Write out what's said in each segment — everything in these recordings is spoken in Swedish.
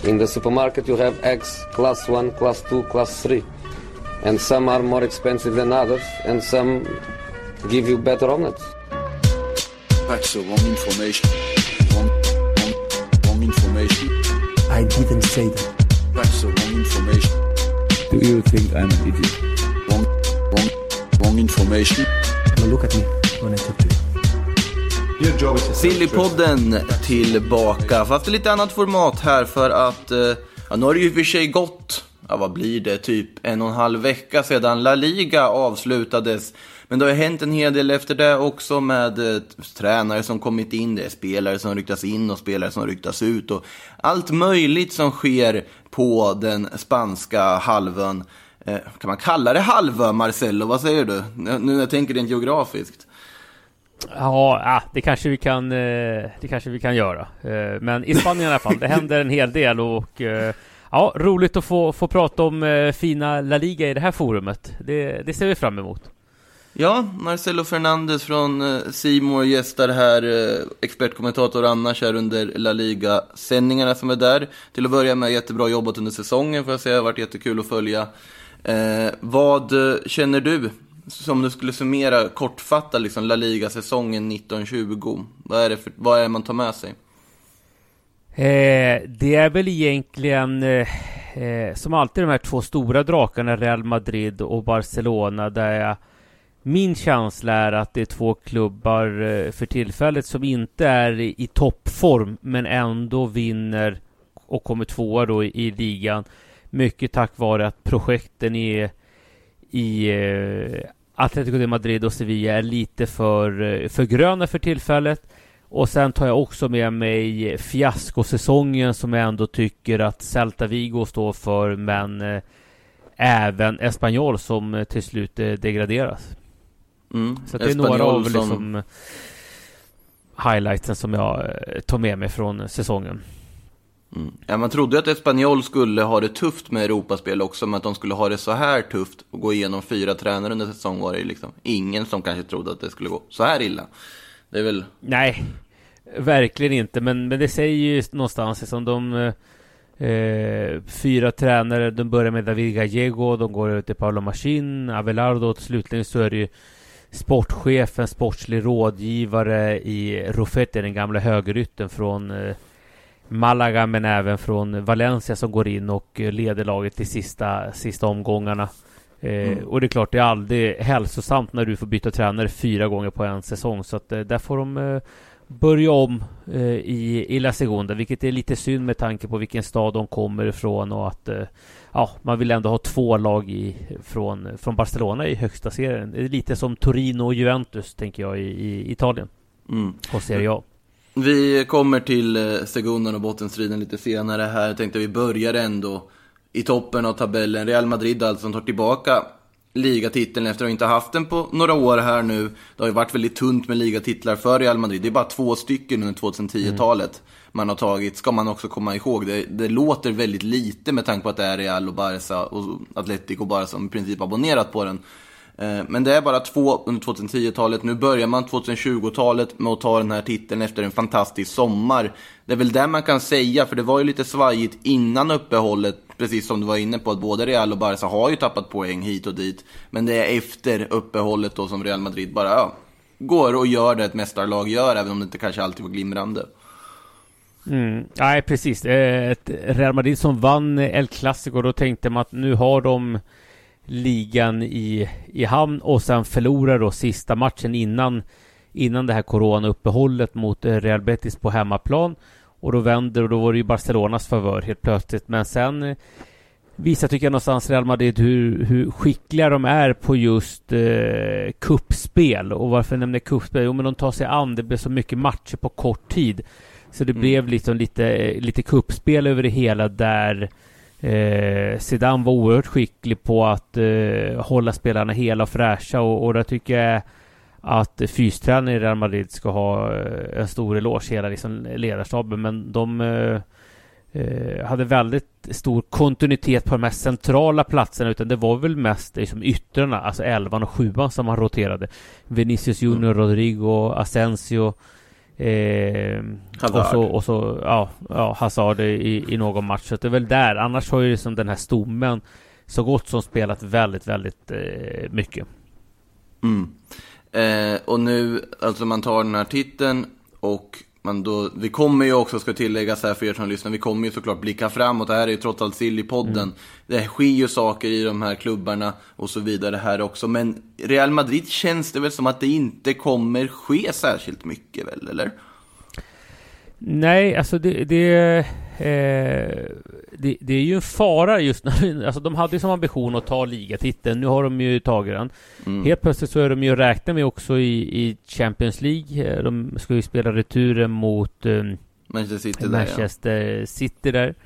In the supermarket you have eggs class 1, class 2, class 3. And some are more expensive than others, and some give you better omelets. That's the wrong information. Wrong information. I didn't say that. That's the wrong information. Do you think I'm an idiot? Wrong information. Now look at me when I talk to you. Sillypodden tillbaka, fast i lite annat format här för att nu har det ju för sig gått, vad blir det, typ 1,5 vecka sedan La Liga avslutades. Men det har hänt en hel del efter det också med tränare som kommit in, det är spelare som ryktas in och spelare som ryktas ut och allt möjligt som sker på den spanska halvön. Kan man kalla det halvö, Marcelo? Vad säger du? Nu när jag tänker rent geografiskt. Ja, det kanske vi kan göra. Men i Spanien i alla fall, det händer en hel del och ja, roligt att få prata om fina La Liga i det här forumet. Det ser vi fram emot. Ja, Marcelo Fernandes från C More gästar här, expertkommentator annars här under La Liga-sändningarna som är där. Till att börja med, jättebra jobbat under säsongen, får jag säga, det har varit jättekul att följa. Vad känner du, som du skulle summera kortfatta liksom La Liga-säsongen 1920? Vad är det man tar med sig? Det är väl egentligen som alltid de här två stora drakarna, Real Madrid och Barcelona, där min känsla är att det är två klubbar för tillfället som inte är i toppform men ändå vinner och kommer tvåa då i ligan. Mycket tack vare att projekten i Atletico de Madrid och Sevilla är lite för gröna för tillfället. Och sen tar jag också med mig fiaskosäsongen som jag ändå tycker att Celta Vigo står för, men även Espanyol som till slut degraderas. Så det är några av liksom highlightsen som jag tar med mig från säsongen. Ja, man trodde att Espanyol skulle ha det tufft med Europaspel också, men att de skulle ha det så här tufft och gå igenom 4 tränare under säsong var det liksom ingen som kanske trodde att det skulle gå så här illa. Det är väl... Nej, verkligen inte, men det säger ju någonstans som de 4 tränare, de börjar med David Gallego, de går till Paulo Machin, Abelardo, och slutligen så är det ju sportchefen, sportslig rådgivare i Rufete, den gamla högerytten från Malaga men även från Valencia, som går in och leder laget till sista omgångarna. Och det är klart, det är aldrig hälsosamt när du får byta tränare 4 gånger på en säsong, så att där får de börja om i La Segunda, vilket är lite synd med tanke på vilken stad de kommer ifrån och att man vill ändå ha 2 lag från Barcelona i högsta serien. Det är lite som Torino och Juventus, tänker jag, i Italien och Serie A. Vi kommer till Segundan och bottenstriden lite senare här. Jag tänkte vi börjar ändå i toppen av tabellen. Real Madrid alltså, som tar tillbaka ligatiteln efter att inte haft den på några år här nu. Det har ju varit väldigt tunt med ligatitlar för Real Madrid. Det är bara 2 stycken under 2010-talet man har tagit. Ska man också komma ihåg. Det låter väldigt lite med tanke på att det är Real och Barca och Atletico bara som i princip abonnerat på den. Men det är bara 2 under 2010-talet. Nu börjar man 2020-talet med att ta den här titeln efter en fantastisk sommar. Det är väl det man kan säga, för det var ju lite svajigt innan uppehållet, precis som du var inne på, att både Real och Barca har ju tappat poäng hit och dit. Men det är efter uppehållet då som Real Madrid bara går och gör det ett mästarlag gör, även om det inte kanske alltid var glimrande. Nej, precis. Ett Real Madrid som vann El Clasico, då tänkte man att nu har de ligan i hamn, och sen förlorar då sista matchen innan det här corona-uppehållet mot Real Betis på hemmaplan, och då vänder, och då var det ju Barcelonas favör helt plötsligt. Men sen visar, tycker jag, någonstans Real Madrid hur skickliga de är på just kuppspel. Och varför nämner kuppspel? Jo, men de tar sig an, det blev så mycket matcher på kort tid, så det blev liksom lite kuppspel över det hela, där Zidane var oerhört skicklig på att hålla spelarna hela och fräscha, och där tycker jag att fystränaren i Real Madrid ska ha en stor eloge, hela liksom ledarstaben. Men de hade väldigt stor kontinuitet på de mest centrala platserna, utan det var väl mest liksom yttrarna, alltså 11 och 7 som man roterade. Vinicius Junior, Rodrigo, Asensio, och så Hazard i någon match. Så det är väl där. Annars har ju liksom den här stommen så gott som spelat väldigt, väldigt mycket. Och nu, alltså man tar den här titeln och vi kommer ju också, ska tillägga så här för er som lyssnar, vi kommer ju såklart blicka framåt. Det här är ju trots allt Silly-podden. Det sker ju saker i de här klubbarna och så vidare här också. Men Real Madrid känns det väl som att det inte kommer ske särskilt mycket väl, eller? Nej, alltså det är ju en fara just nu. Alltså de hade ju som ambition att ta ligatiteln. Nu har de ju tagit den. Helt plötsligt så är de ju räknat med också i Champions League. De ska ju spela returen mot Manchester City där.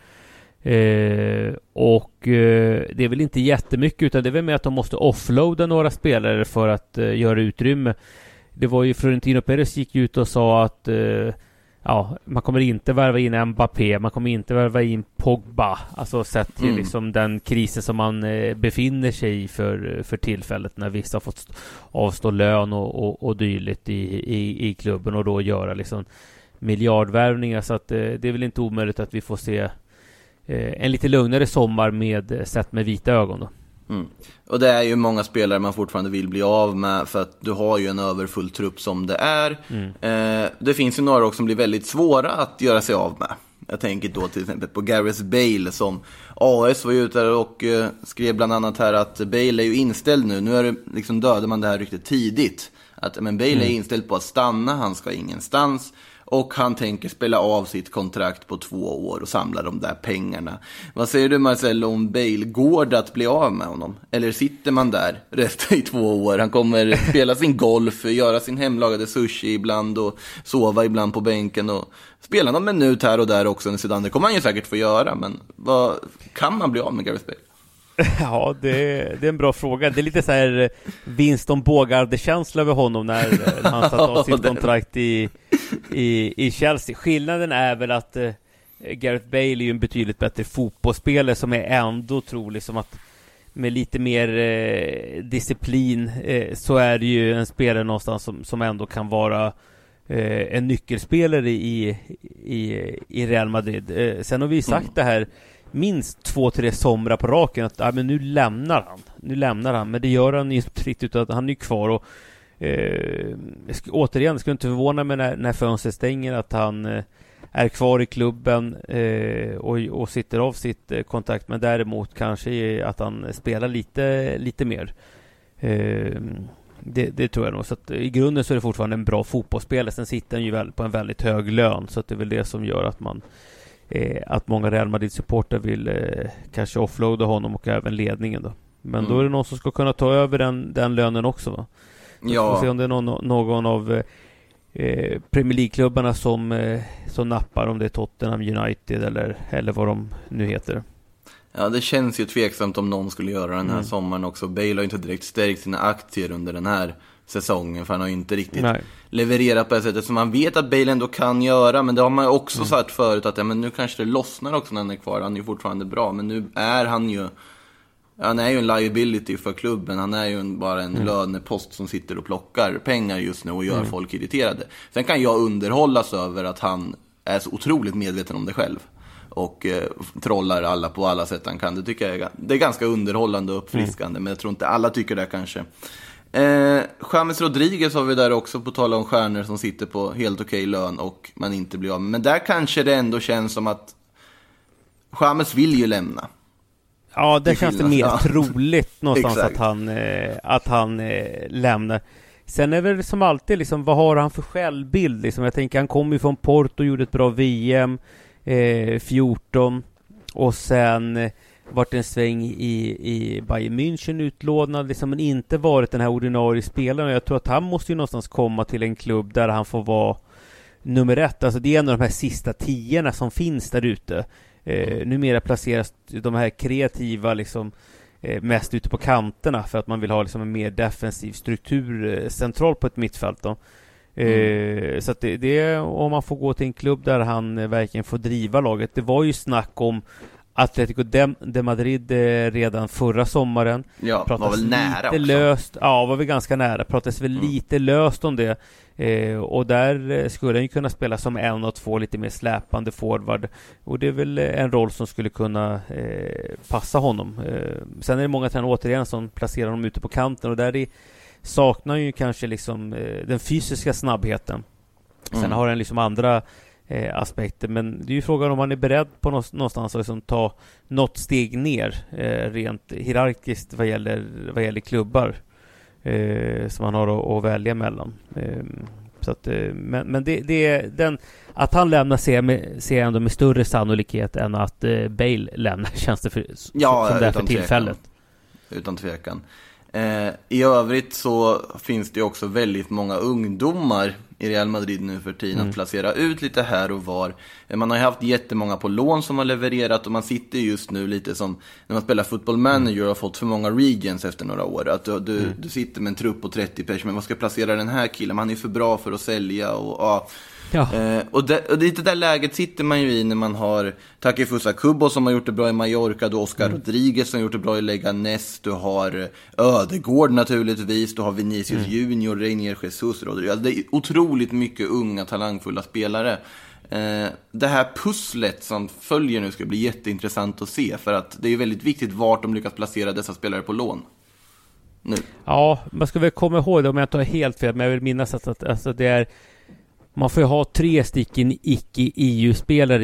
Och det är väl inte jättemycket, utan det är väl med att de måste offloada några spelare för att göra utrymme. Det var ju Florentino Perez gick ut och sa att man kommer inte värva in Mbappé, man kommer inte värva in Pogba, alltså sett till liksom den krisen som man befinner sig i för tillfället, när vissa har fått avstå lön och dylikt i klubben, och då göra liksom miljardvärvningar. Så att det är väl inte omöjligt att vi får se en lite lugnare sommar sett med vita ögon då. Och det är ju många spelare man fortfarande vill bli av med, för att du har ju en överfull trupp som det är. Det finns ju några också som blir väldigt svåra att göra sig av med. Jag tänker då till exempel på Gareth Bale, som AS var ju ute och skrev bland annat här att Bale är ju inställd nu. Nu är det liksom, dödade man det här riktigt tidigt, att men Bale är inställd på att stanna, han ska ingenstans. Och han tänker spela av sitt kontrakt på 2 år och samla de där pengarna. Vad säger du, Marcelo, om Bale? Går det att bli av med honom? Eller sitter man där resten i 2 år? Han kommer spela sin golf, göra sin hemlagade sushi ibland och sova ibland på bänken och spela någon minut här och där också. Det kommer han ju säkert få göra, men kan man bli av med Gareth Bale? Ja, det är en bra fråga. Det är lite så här Winston Bågarde-känsla över honom när han satt av sitt kontrakt i Chelsea. Skillnaden är väl att Gareth Bale är ju en betydligt bättre fotbollsspelare, som är ändå otrolig, som att med lite mer disciplin så är det ju en spelare någonstans som ändå kan vara en nyckelspelare i Real Madrid. Sen har vi sagt det här minst 2-3 somrar på raken att men nu lämnar han, men det gör han inte riktigt, utan han är kvar. Och återigen, skulle inte förvåna mig när fönstret stänger att han är kvar i klubben och sitter av sitt kontrakt, men däremot kanske att han spelar lite mer. Det tror jag nog. Så att i grunden så är det fortfarande en bra fotbollsspelare. Sen sitter han ju på en väldigt hög lön, så att det är väl det som gör att många Real Madrid-supporter vill kanske offloada honom, och även ledningen då. Men då är det någon som ska kunna ta över den lönen också, va? Ja. Får se om det är någon av Premier League-klubbarna som nappar, om det är Tottenham, United eller vad de nu heter. Ja, det känns ju tveksamt om någon skulle göra den här sommaren också. Bale har ju inte direkt stärkt sina aktier under den här säsongen, för han har ju inte riktigt levererat på det sättet som man vet att Bale ändå kan göra. Men det har man ju också sagt förut, att men nu kanske det lossnar också när han är kvar. Han är ju fortfarande bra, men nu är han ju en liability för klubben. Han är ju bara en lönepost som sitter och plockar pengar just nu och gör folk irriterade. Sen kan jag underhållas över att han är så otroligt medveten om det själv och trollar alla på alla sätt han kan. Det tycker jag det är ganska underhållande och uppfriskande, men jag tror inte alla tycker det kanske. James Rodriguez har vi där också, på tal om stjärnor som sitter på helt okej lön och man inte blir av. Men där kanske det ändå känns som att James vill ju lämna. Ja, det känns det mer troligt någonstans att han lämnar. Sen är det som alltid liksom, vad har han för självbild liksom? Jag tänker, han kom ju från Porto och gjorde ett bra VM 14, och sen varit en sväng i Bayern München utlånad liksom, men inte varit den här ordinarie spelaren. Jag tror att han måste ju någonstans komma till en klubb där han får vara nummer 1. Alltså det är en av de här sista 10 som finns där ute. Numera placeras de här kreativa liksom mest ute på kanterna, för att man vill ha liksom en mer defensiv struktur centralt på ett mittfält då. Så att det är, om man får gå till en klubb där han verkligen får driva laget. Det var ju snack om Atletico de Madrid redan förra sommaren. Ja, var väl nära också. Löst, ja, var väl ganska nära. Pratades väl lite löst om det. Och där skulle han ju kunna spela som 1 och 2 lite mer släpande forward. Och det är väl en roll som skulle kunna passa honom. Sen är det många tränare återigen som placerar honom ute på kanten. Och där saknar ju kanske liksom den fysiska snabbheten. Sen har han liksom andra aspekter, men det är ju frågan om man är beredd på någonstans att liksom ta något steg ner rent hierarkiskt vad gäller klubbar som man har att välja mellan. Så att, men det är den att han lämnar ser jag ändå med större sannolikhet än att Bale lämnar, känns det som det är för tillfället. Utan tvekan. I övrigt så finns det också väldigt många ungdomar i Real Madrid nu för tiden att placera ut lite här och var. Man har ju haft jättemånga på lån som har levererat, och man sitter just nu lite som när man spelar Football Manager och har fått för många regions efter några år. Att du sitter med en trupp på 30 pers, men vad ska jag placera den här killen? Han är för bra för att sälja och och det där läget sitter man ju i när man har Takefusa Kubo som har gjort det bra i Mallorca, du har Oscar Rodriguez som har gjort det bra i Leganés, du har Ödegård naturligtvis, du har Vinicius Junior, Reinier Jesus, Rodriguez. Det är otroligt mycket unga talangfulla spelare. Det här pusslet som följer nu ska bli jätteintressant att se, för att det är väldigt viktigt vart de lyckas placera dessa spelare på lån nu. Ja, man ska väl komma ihåg det, om jag inte har helt fel, men jag vill minnas att alltså det är, man får ju ha 3 stycken icke-EU-spelare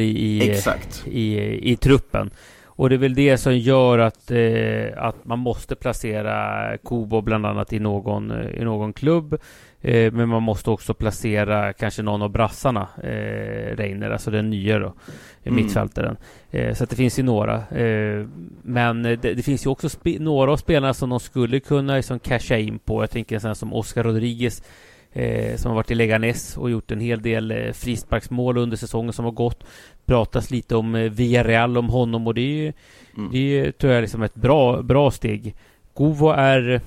i truppen. Och det är väl det som gör att man måste placera Kubo bland annat i någon klubb. Men man måste också placera kanske någon av brassarna, Reiner, alltså den nya då, mittfältaren. Så att det finns ju några. Men det finns ju också några av spelarna som de skulle kunna liksom casha in på. Jag tänker en sån som Oscar Rodriguez, som har varit i Leganés och gjort en hel del frisparksmål under säsongen som har gått. Pratas lite om Villarreal om honom, och det är tror jag liksom ett bra steg. Kubo är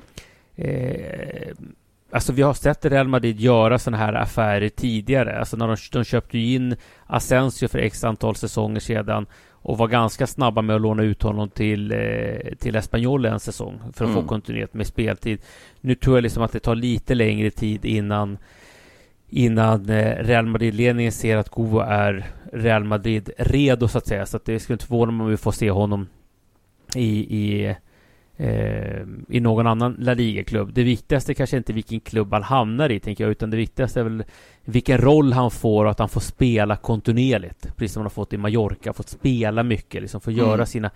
alltså vi har sett Real Madrid göra såna här affärer tidigare. Alltså när de köpte ju in Asensio för x antal säsonger sedan och var ganska snabba med att låna ut honom till Espanyol en säsong för att få kontinuitet med speltid. Nu tror jag liksom att det tar lite längre tid innan Real Madrid-ledningen ser att Kubo är Real Madrid redo, så att säga. Så att det skulle inte förvåna mig om vi får se honom i någon annan La Liga-klubb. Det viktigaste kanske inte vilken klubb han hamnar i, tänker jag, utan det viktigaste är väl vilken roll han får och att han får spela kontinuerligt, precis som han har fått i Mallorca, fått spela mycket, liksom få göra sina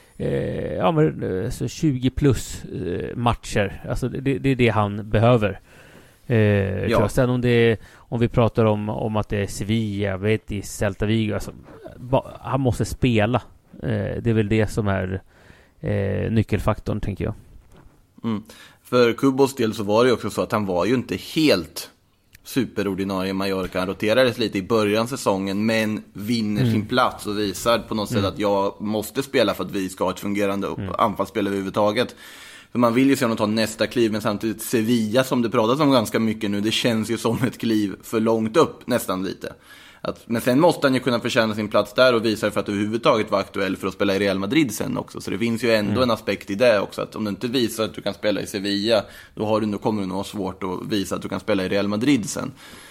20 plus matcher. Alltså det är det han behöver. Sen om vi pratar om att det är Sevilla, Betis, Celta Vigo, alltså, han måste spela. Det är väl det som är nyckelfaktorn, tänker jag. För Kubos del så var det också så att han var ju inte helt superordinarie i Mallorca. Han roterades lite i början säsongen, men vinner sin plats och visar på något sätt att jag måste spela för att vi ska ha ett fungerande anfallsspel överhuvudtaget. För man vill ju se honom ta nästa kliv, men samtidigt Sevilla, som det pratas om ganska mycket nu, det känns ju som ett kliv för långt upp nästan lite. Men sen måste han ju kunna förtjäna sin plats där och visa för att överhuvudtaget vara aktuell för att spela i Real Madrid sen också. Så det finns ju ändå en aspekt i det också, att om du inte visar att du kan spela i Sevilla, då kommer du nog ha svårt att visa att du kan spela i Real Madrid sen.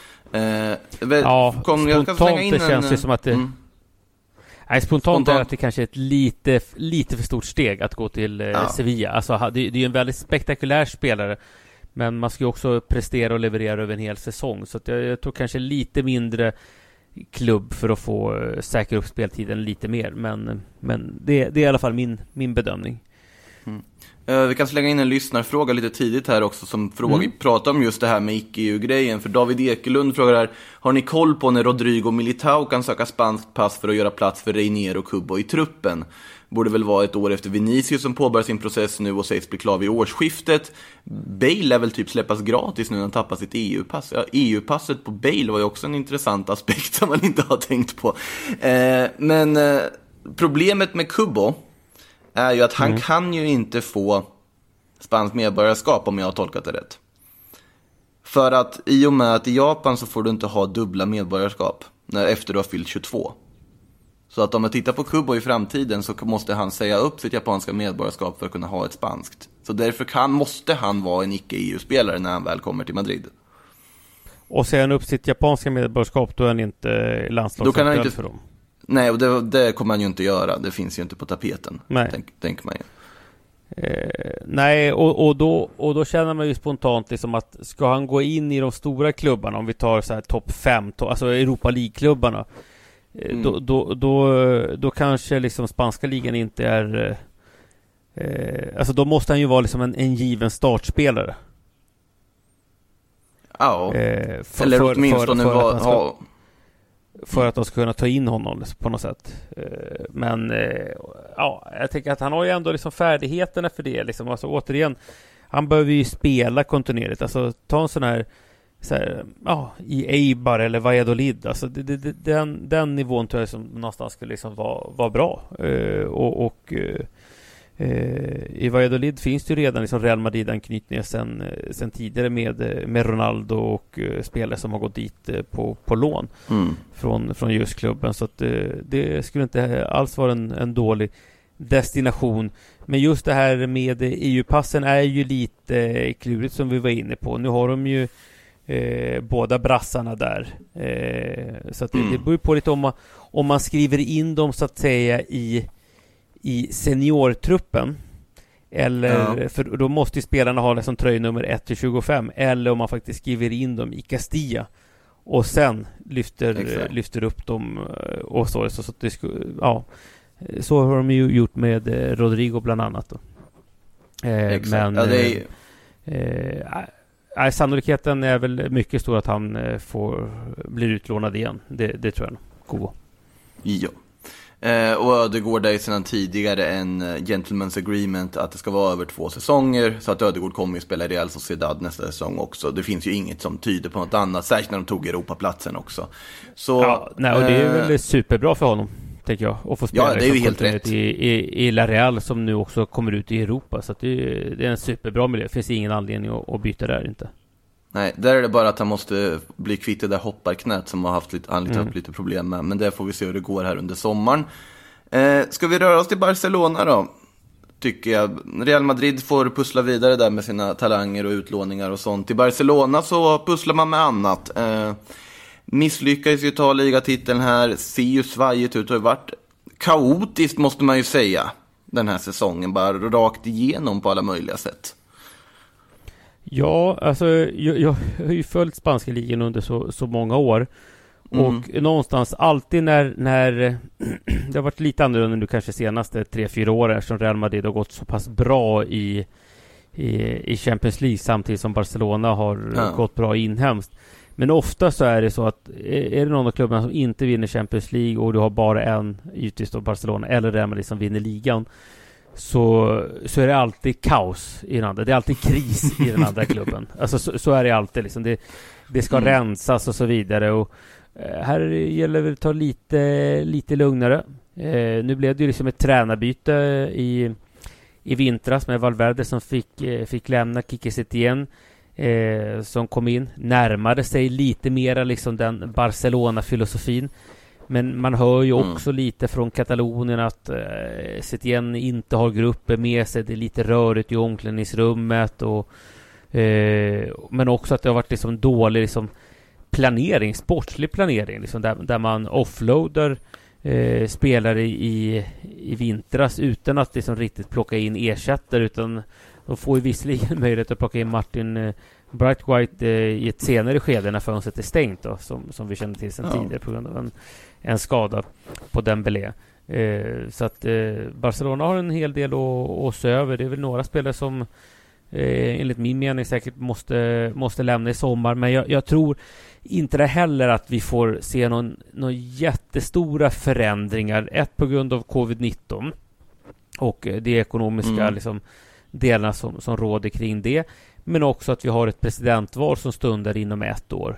Spontant det känns det som att det... Spontant är att det kanske är ett lite för stort steg att gå till Sevilla. Alltså, det är ju en väldigt spektakulär spelare, men man ska ju också prestera och leverera över en hel säsong. Så att jag tror kanske lite mindre klubb för att få säkra upp speltiden lite mer. Men det är i alla fall min bedömning. Vi kan slänga in en lyssnarfråga lite tidigt här också, som pratar om just det här med icke-EU-grejen. För David Ekelund frågar här: har ni koll på när Rodrigo Militao kan söka spanskt pass för att göra plats för Reinier och Kubo i truppen? Borde väl vara ett år efter Vinicius, som påbörjar sin process nu och sägs bli klar vid årsskiftet. Bale lär väl typ släppas gratis nu när han tappar sitt EU-pass. Ja, EU-passet på Bale var ju också en intressant aspekt som man inte har tänkt på. Men problemet med Kubo är ju att han kan ju inte få spanskt medborgarskap, om jag har tolkat det rätt. För att i och med att i Japan så får du inte ha dubbla medborgarskap efter du har fyllt 22. Så att om man tittar på Kubo i framtiden så måste han säga upp sitt japanska medborgarskap för att kunna ha ett spanskt. Så därför måste han vara en icke-EU-spelare när han väl kommer till Madrid. Och säger han upp sitt japanska medborgarskap, då är han inte landslagsaktuell för dem. Nej, och det kommer han ju inte göra. Det finns ju inte på tapeten, tänker man ju. Nej, och då känner man ju spontant liksom att ska han gå in i de stora klubbarna, om vi tar så här topp 5, alltså Europa League-klubbarna, då kanske liksom spanska ligan inte är alltså då måste han ju vara liksom en given startspelare. Ja, eller åtminstone för att de ska kunna ta in honom på något sätt. Men ja, jag tänker att han har ju ändå liksom färdigheterna för det liksom. Alltså återigen, han behöver ju spela kontinuerligt. Alltså ta en sån här så här, i Eibar eller Valladolid, alltså den nivån tror jag som någonstans skulle liksom vara bra. I Valladolid finns det ju redan liksom Real Madrid-anknytningar sen tidigare med Ronaldo och spelare som har gått dit på lån från just klubben, så att det skulle inte alls vara en dålig destination. Men just det här med EU-passen är ju lite klurigt, som vi var inne på. Nu har de ju båda brassarna där, så att det beror på lite om man skriver in dem så att säga i seniortruppen, eller för då måste ju spelarna ha liksom tröjnummer 1-25, eller om man faktiskt skriver in dem i Castilla och sen lyfter upp dem och så att det skulle, så har de ju gjort med Rodrigo bland annat då. Men sannolikheten är väl mycket stor att han blir utlånad igen. Det tror jag nog. Ja. Och Ödegård är sedan tidigare en gentleman's agreement att det ska vara över 2 säsonger, så att Ödegård kommer att spela i Real Sociedad nästa säsong också. Det finns ju inget som tyder på något annat, särskilt när de tog Europaplatsen också. Så, och det är väl superbra för honom, tänker jag, att få spela det är ju helt rätt. I La Real, som nu också kommer ut i Europa, så att det är en superbra miljö. Det finns ingen anledning att byta där inte. Nej, där är det bara att han måste bli kvitt det där hopparknät som har haft lite problem med. Men det får vi se hur det går här under sommaren. Ska vi röra oss till Barcelona då? Tycker jag. Real Madrid får pussla vidare där med sina talanger och utlåningar och sånt. I Barcelona så pusslar man med annat. Misslyckades ju ta ligatiteln här. Ser ju svajigt ut och har varit kaotiskt, måste man ju säga, den här säsongen. Bara rakt igenom på alla möjliga sätt. Ja, alltså jag har ju följt spanska ligan under så många år. Och någonstans alltid när det har varit lite annorlunda nu kanske senaste 3-4 åren som Real Madrid har gått så pass bra i Champions League, samtidigt som Barcelona har gått bra inhemskt. Men ofta så är det så att är det någon av klubbarna som inte vinner Champions League och du har bara en, givetvis då Barcelona eller Real Madrid, som vinner ligan, så är det alltid kaos i den andra. Det är alltid kris i den andra klubben. Alltså så är det alltid liksom. Det ska rensas och så vidare. Och här gäller det att ta lite lugnare. Nu blev det ju liksom ett tränarbyte i vintras med Valverde som fick lämna. Quique Setién som kom in, närmade sig lite mera liksom den Barcelona-filosofin. Men man hör ju också lite från Katalonien att Setién inte har gruppen med sig. Det är lite rörigt i omklädningsrummet. Men också att det har varit liksom dålig liksom sportslig planering. Liksom där man offloadar spelare i vintras utan att liksom riktigt plocka in ersättare. Utan de får ju visserligen möjlighet att plocka in Martin Braithwaite i ett senare skede när fönstret är stängt då, som vi känner till sedan tidigare på grund av en skada på Dembélé. Så att Barcelona har en hel del att se över. Det är väl några spelare som enligt min mening säkert måste lämna i sommar, men jag tror inte det heller att vi får se någon jättestora förändringar. Ett på grund av covid-19 och de ekonomiska liksom, delarna som råder kring det, men också att vi har ett presidentval som stundar inom 1 år.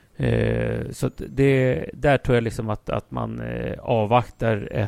Så att där tror jag liksom att man avvaktar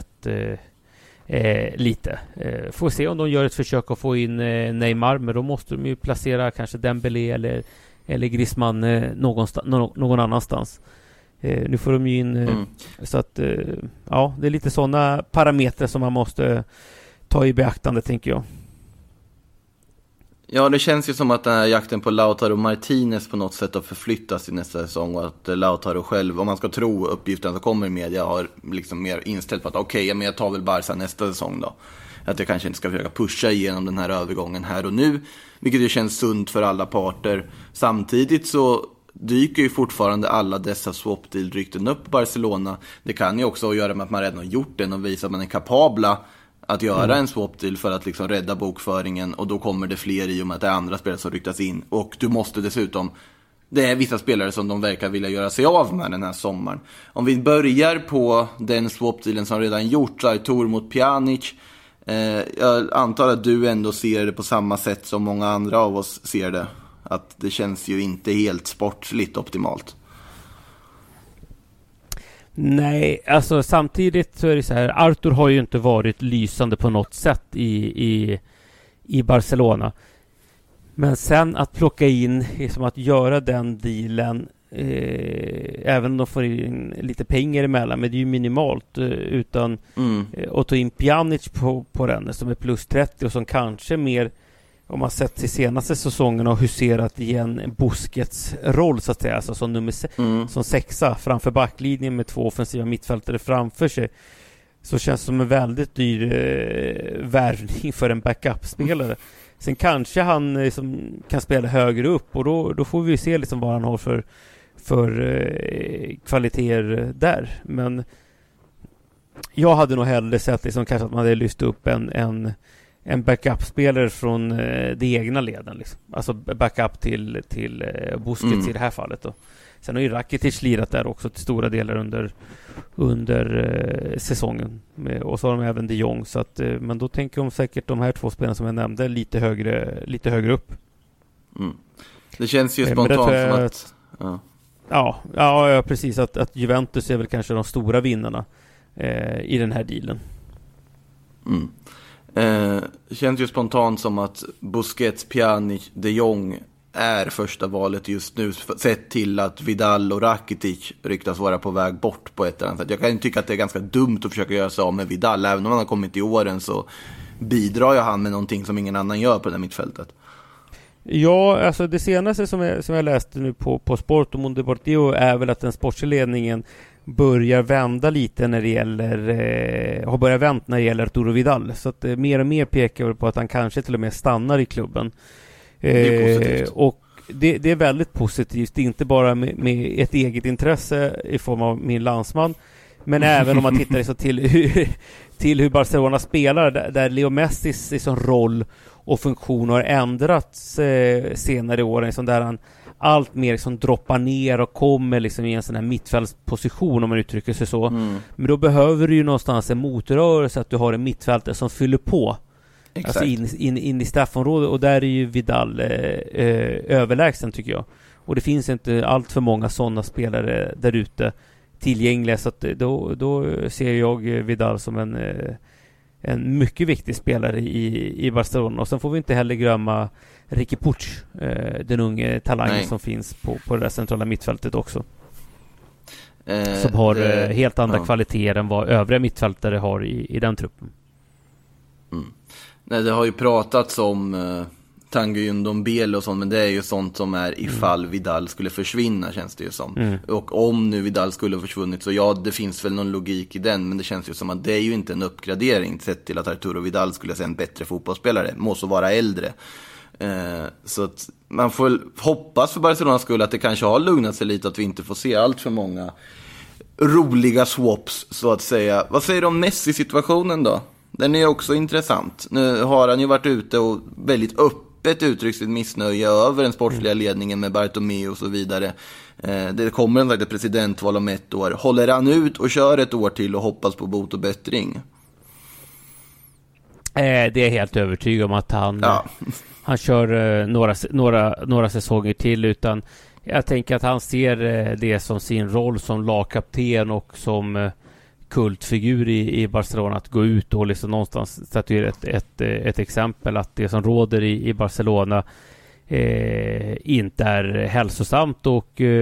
lite. Får se om de gör ett försök att få in Neymar, men då måste de ju placera kanske Dembélé eller Griezmann någon annanstans. Nu får de ju in så att ja, det är lite sådana parametrar som man måste ta i beaktande, tänker jag. Ja, det känns ju som att den här jakten på Lautaro Martinez på något sätt har förflyttats i nästa säsong, och att Lautaro själv, om man ska tro uppgiften som kommer i media, har liksom mer inställt på att okej, men jag tar väl Barca nästa säsong då. Att jag kanske inte ska försöka pusha igenom den här övergången här och nu, vilket ju känns sunt för alla parter. Samtidigt så dyker ju fortfarande alla dessa swap-deal-rykten upp på Barcelona. Det kan ju också göra med att man redan har gjort den och visa att man är kapabla att göra en swap-deal för att liksom rädda bokföringen, och då kommer det fler i och med att det är andra spelare som ryktas in. Och du måste dessutom, det är vissa spelare som de verkar vilja göra sig av med den här sommaren. Om vi börjar på den swap-dealen som redan gjorts, Artur mot Pjanic. Jag antar att du ändå ser det på samma sätt som många andra av oss ser det. Att det känns ju inte helt sportsligt optimalt. Nej, alltså samtidigt så är det så här, Artur har ju inte varit lysande på något sätt i Barcelona. Men sen att plocka in, som att göra den dealen, även om de får in lite pengar emellan, men det är ju minimalt, utan att ta in Pjanic på den som är plus 30 och som kanske mer, om man sett till senaste säsongen, och huserat igen Busquets roll så att säga, alltså som som sexa framför backlinjen med 2 offensiva mittfältare framför sig, så känns det som en väldigt dyr värvning för en backup-spelare. Sen kanske han liksom kan spela högre upp, och då får vi se liksom vad han har för kvaliteter där. Men jag hade nog hellre sett liksom kanske att man hade lyft upp en backup-spelare från de egna leden liksom. Alltså backup till Busquets i det här fallet då. Sen har ju Rakitic lirat där också till stora delar under säsongen. Och så har de även de Jong, så att, men då tänker de säkert de här 2 spelarna som jag nämnde lite högre upp. Det känns ju spontant som att ja, precis, att Juventus är väl kanske de stora vinnarna i den här dealen. Det känns ju spontant som att Busquets, Pjanic, de Jong är första valet just nu, sett till att Vidal och Rakitic ryktas vara på väg bort på ett eller annat sätt. Jag kan tycka att det är ganska dumt att försöka göra sig av med Vidal. Även om han har kommit i åren så bidrar ju han med någonting som ingen annan gör på det här mittfältet. Ja, alltså det senaste som jag läste nu på Sport och Mundo Deportivo är väl att den sportsliga ledningen börjar vända lite när det gäller har börjat vända när det gäller Arturo Vidal, så att mer och mer pekar på att han kanske till och med stannar i klubben. Det är positivt. Och det är väldigt positivt, inte bara med ett eget intresse i form av min landsman, men även om man tittar så till hur Barcelona spelar, där Leo Messis liksom roll och funktion har ändrats senare i åren, som där han allt mer liksom droppar ner och kommer liksom i en sån här mittfältsposition, om man uttrycker sig så. Men då behöver du ju någonstans en motrörelse, att du har en mittfältare som fyller på. Exakt. Alltså in i straffområdet, och där är ju Vidal överlägsen tycker jag. Och det finns inte allt för många sådana spelare där ute tillgängliga, så att då ser jag Vidal som en mycket viktig spelare i Barcelona. Och sen får vi inte heller glömma Riqui Puig, den unge talangen som finns på det där centrala mittfältet också. Som har helt andra kvaliteter än vad övriga mittfältare har i den truppen. Nej, det har ju pratats om Tanguy Ndombele och sånt, men det är ju sånt som är ifall Vidal skulle försvinna, känns det ju som. Och om nu Vidal skulle ha försvunnit, så ja, det finns väl någon logik i den, men det känns ju som att det är ju inte en uppgradering sett till att Arturo Vidal skulle säga en bättre fotbollsspelare, måste vara äldre. Så att man får hoppas för Barcelonas skull att det kanske har lugnat sig lite, att vi inte får se allt för många roliga swaps, så att säga. Vad säger du om Messi-situationen då? Den är också intressant. Nu har han ju varit ute och väldigt öppet uttryckt sitt missnöje över den sportsliga ledningen med Bartomeu och så vidare. Det kommer ett presidentval om 1 år. Håller han ut och kör 1 år till och hoppas på bot och bättring? Det är helt övertygad om att han kör några säsonger till, utan jag tänker att han ser det som sin roll som lagkapten och som kultfigur i Barcelona, att gå ut och liksom någonstans statuera ett exempel att det som råder i Barcelona inte är hälsosamt, och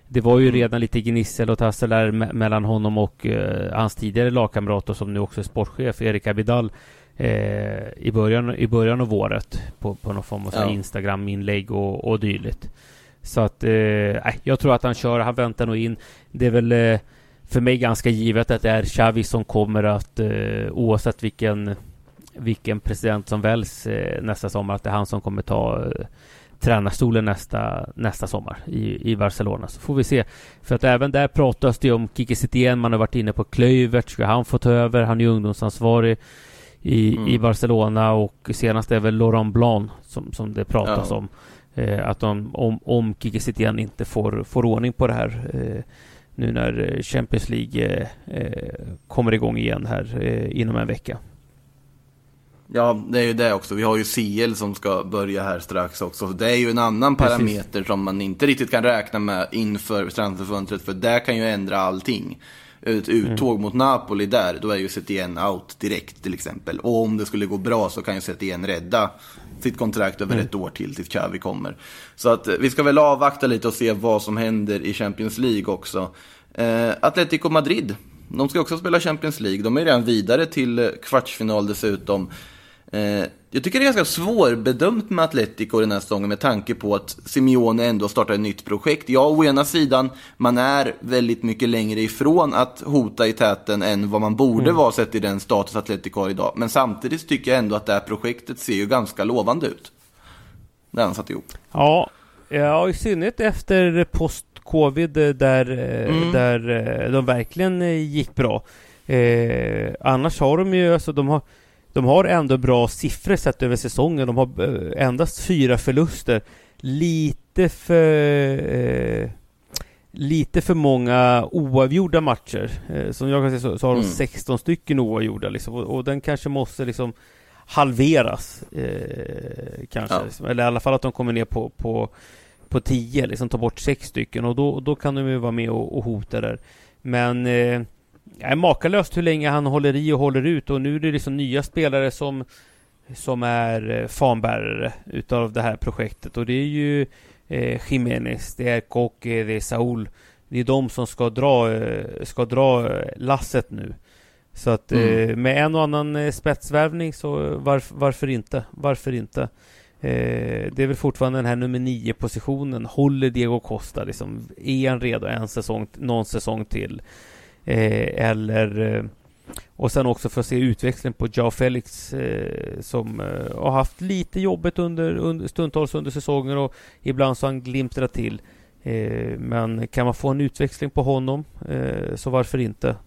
det var ju redan lite gnissel och tassel där mellan honom och hans tidigare lagkamrater som nu också är sportchef, Erik Abidal, i början av året på någon form av Instagram-inlägg och dylikt. Så att jag tror att han väntar nog in. Det är väl för mig ganska givet att det är Xavi som kommer att oavsett vilken president som väljs nästa sommar, att det är han som kommer ta tränarstolen nästa sommar i Barcelona. Så får vi se. För att även där pratas det om Quique Setién. Man har varit inne på Kluivert. Ska han få ta över? Han är ungdomsansvarig i Barcelona, och senast är väl Laurent Blanc som det pratas om. Att om Quique Setién inte får ordning på det här nu när Champions League kommer igång igen här inom en vecka. Ja, det är ju det också. Vi har ju CL som ska börja här strax också. Det är ju en annan parameter som man inte riktigt kan räkna med inför transferfönstret, för där kan ju ändra allting. Ett uttåg mot Napoli där, då är ju Setien out direkt till exempel. Och om det skulle gå bra så kan ju Setien rädda sitt kontrakt över ett år tills Xavi kommer. Så att vi ska väl avvakta lite och se vad som händer i Champions League också. Atletico Madrid, de ska också spela Champions League. De är redan vidare till kvartsfinal dessutom. Jag tycker det är ganska svårbedömt med Atletico den här säsongen med tanke på att Simeone ändå startar ett nytt projekt. Ja, å ena sidan, man är väldigt mycket längre ifrån att hota i täten än vad man borde vara sett i den status Atletico har idag. Men samtidigt tycker jag ändå att det här projektet ser ju ganska lovande ut. Det har han satt ihop. Ja, i synnerhet efter post-covid där de verkligen gick bra. Annars har de ju, alltså de har ändå bra siffror sett över säsongen. De har endast 4 förluster. Lite för många oavgjorda matcher. Som jag kan säga så har de 16 stycken oavgjorda. Liksom. Och den kanske måste liksom halveras. Kanske. Ja. Eller i alla fall att de kommer ner på 10. Liksom ta bort 6 stycken. Och då kan de ju vara med och hota där. Men makalöst hur länge han håller i och håller ut, och nu är det liksom nya spelare som är fanbärare utav det här projektet, och det är ju Jiménez, det är Koke, det är Saúl, det är de som ska dra lasset nu. Så att med en och annan spetsvärvning så varför inte? Det är väl fortfarande den här nummer 9 positionen. Håller Diego Costa liksom, är han redo någon säsong till? Och sen också för att se utväxling på Joao Felix som har haft lite jobbet under stundtals under säsonger, och ibland så han glimtrar till. Men kan man få en utväxling på honom så varför inte?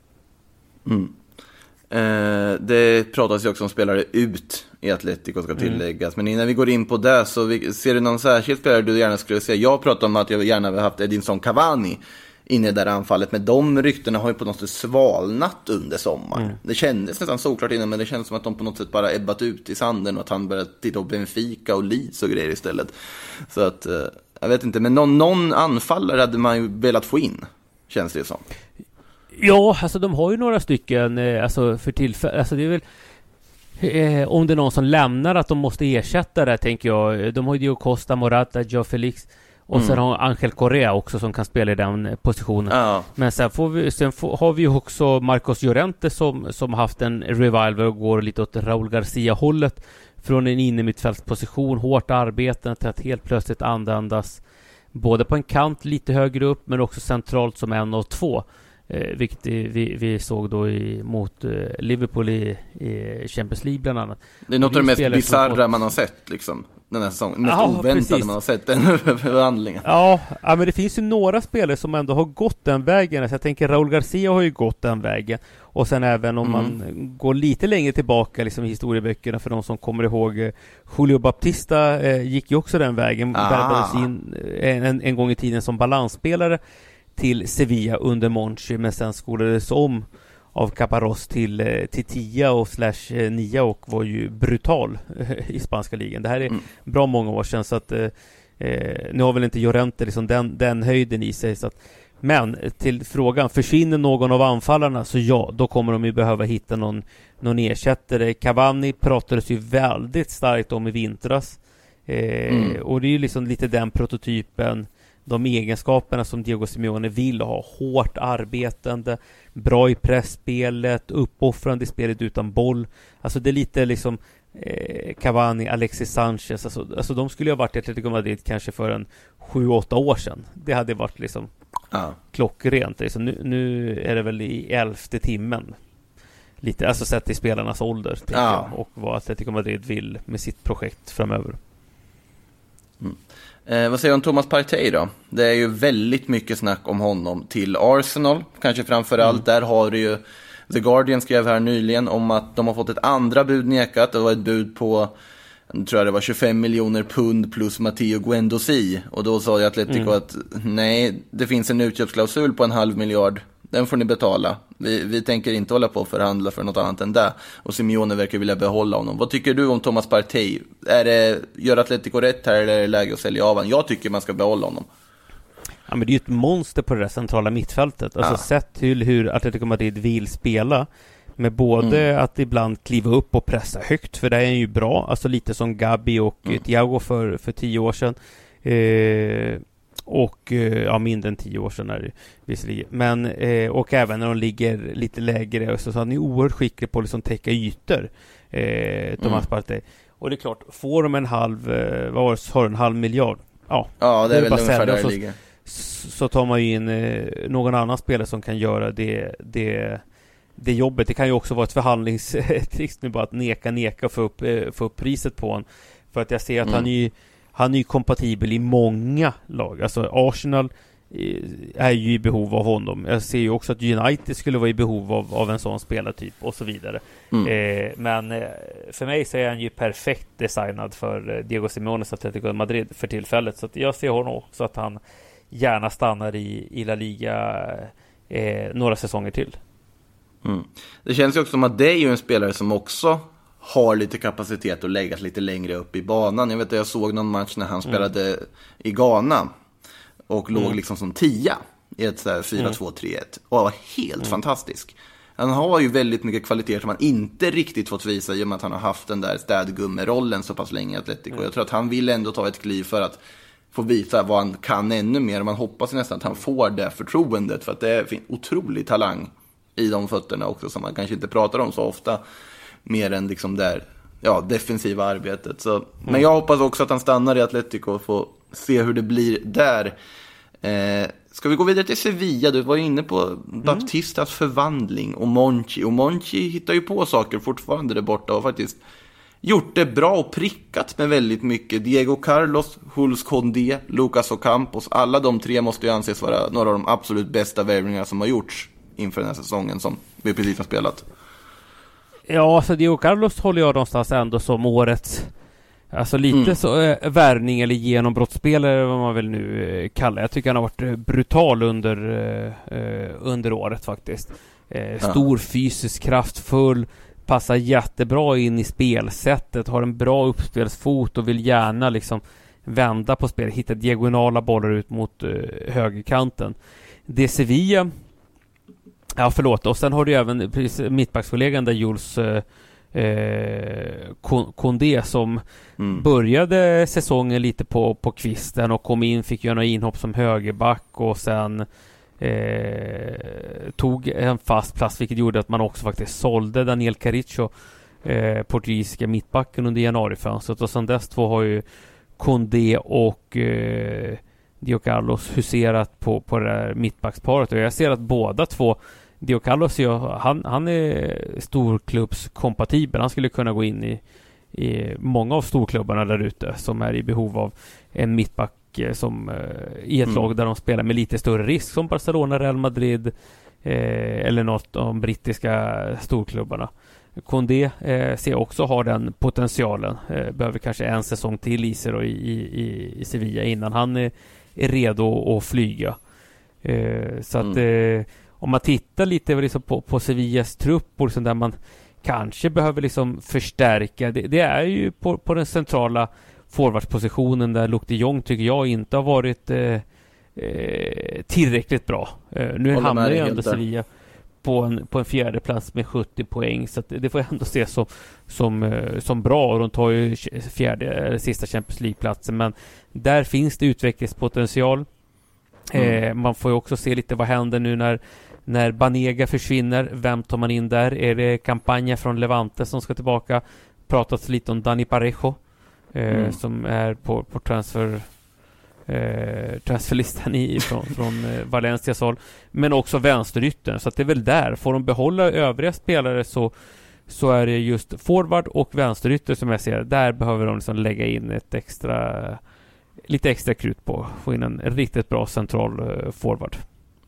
Det pratas ju också om spelare ut i Atletico ska tilläggas. Men innan vi går in på det, så ser du någon särskild spelare du gärna skulle se? Jag pratar om att jag gärna vill ha haft Edinson Cavani inne i det där anfallet, men de ryktena har ju på något sätt svalnat under sommaren. Det kändes nästan såklart innan, men det kändes som att de på något sätt bara ebbat ut i sanden och att han började titta på Benfica och Leeds och grejer istället. Så att, jag vet inte, men någon anfallare hade man ju velat få in, känns det som. Ja, alltså de har ju några stycken alltså för tillfället, alltså det är väl om det är någon som lämnar att de måste ersätta det, tänker jag. De har ju Diego Costa, Morata, Joao Felix. Och sen har Angel Correa också som kan spela i den positionen. Ja. Men sen har vi ju också Marcos Llorente som haft en revival och går lite åt Raúl Garcia-hållet. Från en innermittfältsposition, hårt arbete till att helt plötsligt användas både på en kant lite högre upp, men också centralt som 1 och 2. Vilket vi såg då mot Liverpool i Champions League bland annat. Det är något av det mest bizarra man har sett liksom, den här säsongen. Mest oväntade precis. Man har sett den förvandlingen. Ja, men det finns ju några spelare som ändå har gått den vägen. Alltså jag tänker Raúl Garcia har ju gått den vägen. Och sen även om man går lite längre tillbaka liksom, i historieböckerna, för de som kommer ihåg Julio Baptista gick ju också den vägen. Värvades in en gång i tiden som balansspelare till Sevilla under Monchi, men sen skolades om av Caparros till 10 och /9 och var ju brutal i spanska ligan. Det här är bra många år sedan, så att nu har väl inte Llorente liksom den höjden i sig, så att, men till frågan, försvinner någon av anfallarna, så ja, då kommer de ju behöva hitta någon ersättare. Cavani pratades ju väldigt starkt om i vintras, och det är ju liksom lite den prototypen de egenskaperna som Diego Simeone vill ha. Hårt arbetande, bra i pressspelet, uppoffrande i spelet utan boll. Alltså det är lite liksom Cavani, Alexis Sanchez. Alltså de skulle ha varit i Atletico Madrid kanske för en 7-8 år sedan. Det hade varit liksom klockrent. Liksom. Nu är det väl i 11:e timmen. Lite, alltså sett i spelarnas ålder jag, och vad Atletico Madrid vill med sitt projekt framöver. Vad säger du om Thomas Partey då? Det är ju väldigt mycket snack om honom till Arsenal, kanske framförallt. Där har du ju The Guardian skrev här nyligen om att de har fått ett andra bud nekat. Det var ett bud på, jag tror det var 25 miljoner pund plus Matteo Guendouzi. Och då sa ju Atletico att nej, det finns en utköpsklausul på 500 miljoner. Den får ni betala. Vi tänker inte hålla på och förhandla för något annat än det. Och Simeone verkar vilja behålla honom. Vad tycker du om Thomas Partey? Gör Atletico rätt här eller är det läge att sälja av honom? Jag tycker man ska behålla honom. Ja, men det är ju ett monster på det där centrala mittfältet. Alltså sett till hur Atletico Madrid vill spela. Med både att ibland kliva upp och pressa högt. För det är ju bra. Alltså lite som Gabi och Thiago för 10 år sedan. Och mindre än 10 år sedan är det visserligen. Men och även när de ligger lite lägre så han är oerhört skicklig på att liksom täcka ytor, Thomas Partey. Och det är klart, får de en halv miljard, ja det är väl ungefär där det ligger. Så tar man ju in någon annan spelare som kan göra det jobbet. Det kan ju också vara ett förhandlingstrick nu, bara att neka få upp priset på honom. För att jag ser att han är ju kompatibel i många lag. Alltså Arsenal är ju i behov av honom. Jag ser ju också att United skulle vara i behov av en sån spelartyp och så vidare. Men för mig så är han ju perfekt designad för Diego Simeones Atletico Madrid för tillfället. Så att jag ser honom också att han gärna stannar i La Liga några säsonger till. Det känns ju också som att det är ju en spelare som också har lite kapacitet att läggas lite längre upp i banan. Jag vet att jag såg någon match när han spelade i Ghana och låg liksom som 10 i ett så här 4-2-3-1 och var helt fantastisk. Han har ju väldigt mycket kvaliteter som han inte riktigt fått visa i och med att han har haft den där städgummerollen så pass länge i Atletico. Jag tror att han vill ändå ta ett kliv för att få visa vad han kan ännu mer. Man hoppas nästan att han får det förtroendet, för att det är otrolig talang i de fötterna också som man kanske inte pratar om så ofta, mer än liksom där defensiva arbetet. Så, men jag hoppas också att han stannar i Atletico och får se hur det blir där. Ska vi gå vidare till Sevilla? Du var inne på Baptistas förvandling och Monchi hittar ju på saker fortfarande där borta och faktiskt gjort det bra och prickat med väldigt mycket. Diego Carlos, Jules Condé, Lucas Ocampos, alla de tre måste ju anses vara några av de absolut bästa värvningar som har gjorts inför den här säsongen som vi precis har spelat. Ja, så Diego Carlos håller jag någonstans ändå som årets, alltså lite så värvning eller genombrottsspelare, vad man väl nu kallar. Jag tycker han har varit brutal under året faktiskt. Stor, fysisk, kraftfull, passar jättebra in i spelsättet, har en bra uppspelsfot och vill gärna liksom vända på spel, hitta diagonala bollar ut mot högerkanten. Det Sevilla, och sen har du även mittbackskollegan där Jules Condé som började säsongen lite på kvisten och kom in, fick göra några inhopp som högerback och sen tog en fast plats, vilket gjorde att man också faktiskt sålde Daniel Carricho, portugisiska mittbacken, under januarifönstret, och sen dess två har ju Condé och Diego Carlos huserat på det där mittbacksparet, och jag ser att båda två, Diego Carlos, han är storklubbskompatibel. Han skulle kunna gå in i många av storklubbarna där ute som är i behov av en mittback som i ett lag där de spelar med lite större risk, som Barcelona, Real Madrid eller något av de brittiska storklubbarna. Condé ser också har den potentialen. Behöver kanske en säsong till i sig i Sevilla innan han är redo att flyga. Så att om man tittar lite liksom på Sevillas trupp och liksom där man kanske behöver liksom förstärka, det är ju på den centrala forwardspositionen där Luc de Jong tycker jag inte har varit tillräckligt bra. Nu hamnar ju ändå Sevilla på en fjärde plats med 70 poäng, så att det får jag ändå se som bra, och de tar ju fjärde eller sista Champions League-platsen, men där finns det utvecklingspotential. Man får ju också se lite vad händer nu när Banega försvinner. Vem tar man in där? Är det Campaña från Levante som ska tillbaka? Pratats lite om Dani Parejo som är på transferlistan från Valencias håll, men också vänsteryttern, så att det är väl där. Får de behålla övriga spelare så är det just forward och vänsterytter som jag ser. Där behöver de liksom lägga in lite extra krut på få in en riktigt bra central forward.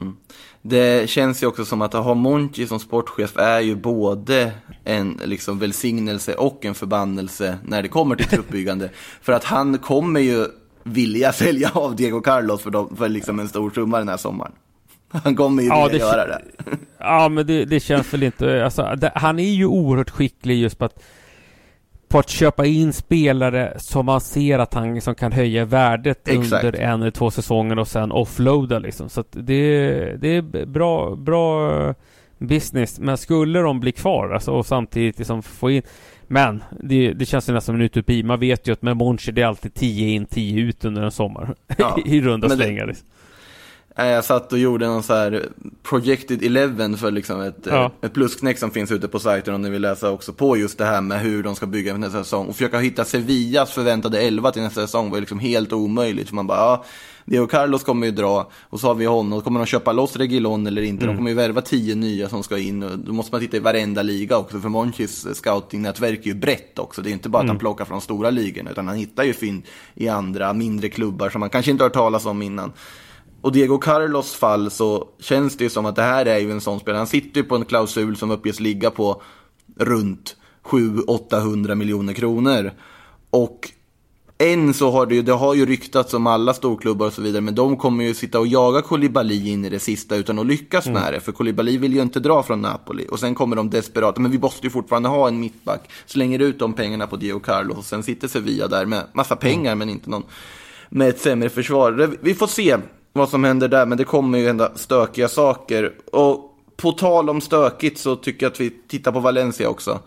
Det känns ju också som att ha Monchi som sportchef är ju både en liksom välsignelse och en förbannelse när det kommer till truppbyggande. För att han kommer ju vilja sälja av Diego Carlos för liksom en stor summa den här sommaren. Han kommer ju vilja göra det. Ja, men det känns väl inte... Alltså, han är ju oerhört skicklig just på att köpa in spelare som man ser att han liksom kan höja värdet under 1 eller 2 säsonger och sen offloada liksom. Så att det är bra business. Men skulle de bli kvar alltså, och samtidigt liksom få in... Men det känns ju nästan en utopi. Man vet ju att med Monchi det är alltid 10 in, 10 ut under en sommar. Ja, i runda slängar. Liksom. Jag satt och gjorde någon så här Projected 11 för liksom ett plusknäck som finns ute på sajten, om ni vill läsa också på just det här med hur de ska bygga för nästa säsong. Och försöka hitta Sevillas förväntade 11 till nästa säsong var ju liksom helt omöjligt. Så man bara, Diego Carlos kommer ju dra, och så har vi honom, kommer de köpa loss Reguilón eller inte? De kommer ju värva 10 nya som ska in, och då måste man titta i varenda liga också, för Monchis scouting-nätverk är ju brett också. Det är inte bara att han plockar från stora ligorna, utan han hittar ju fynd i andra mindre klubbar som man kanske inte har hört talas om innan. Och Diego Carlos fall så känns det ju som att det här är ju en sån spelare. Han sitter ju på en klausul som uppges ligga på runt 700-800 miljoner kronor. Och än så har det har ju ryktats om alla storklubbar och så vidare, men de kommer ju sitta och jaga Koulibaly in i det sista utan att lyckas med det, för Koulibaly vill ju inte dra från Napoli. Och sen kommer de desperata, men vi måste ju fortfarande ha en mittback, slänger ut de pengarna på Diego Carlos, och sen sitter Sevilla där med massa pengar men inte någon med ett sämre försvar. Vi får se vad som händer där, men det kommer ju hända stökiga saker. Och på tal om stökigt så tycker jag att vi tittar på Valencia också,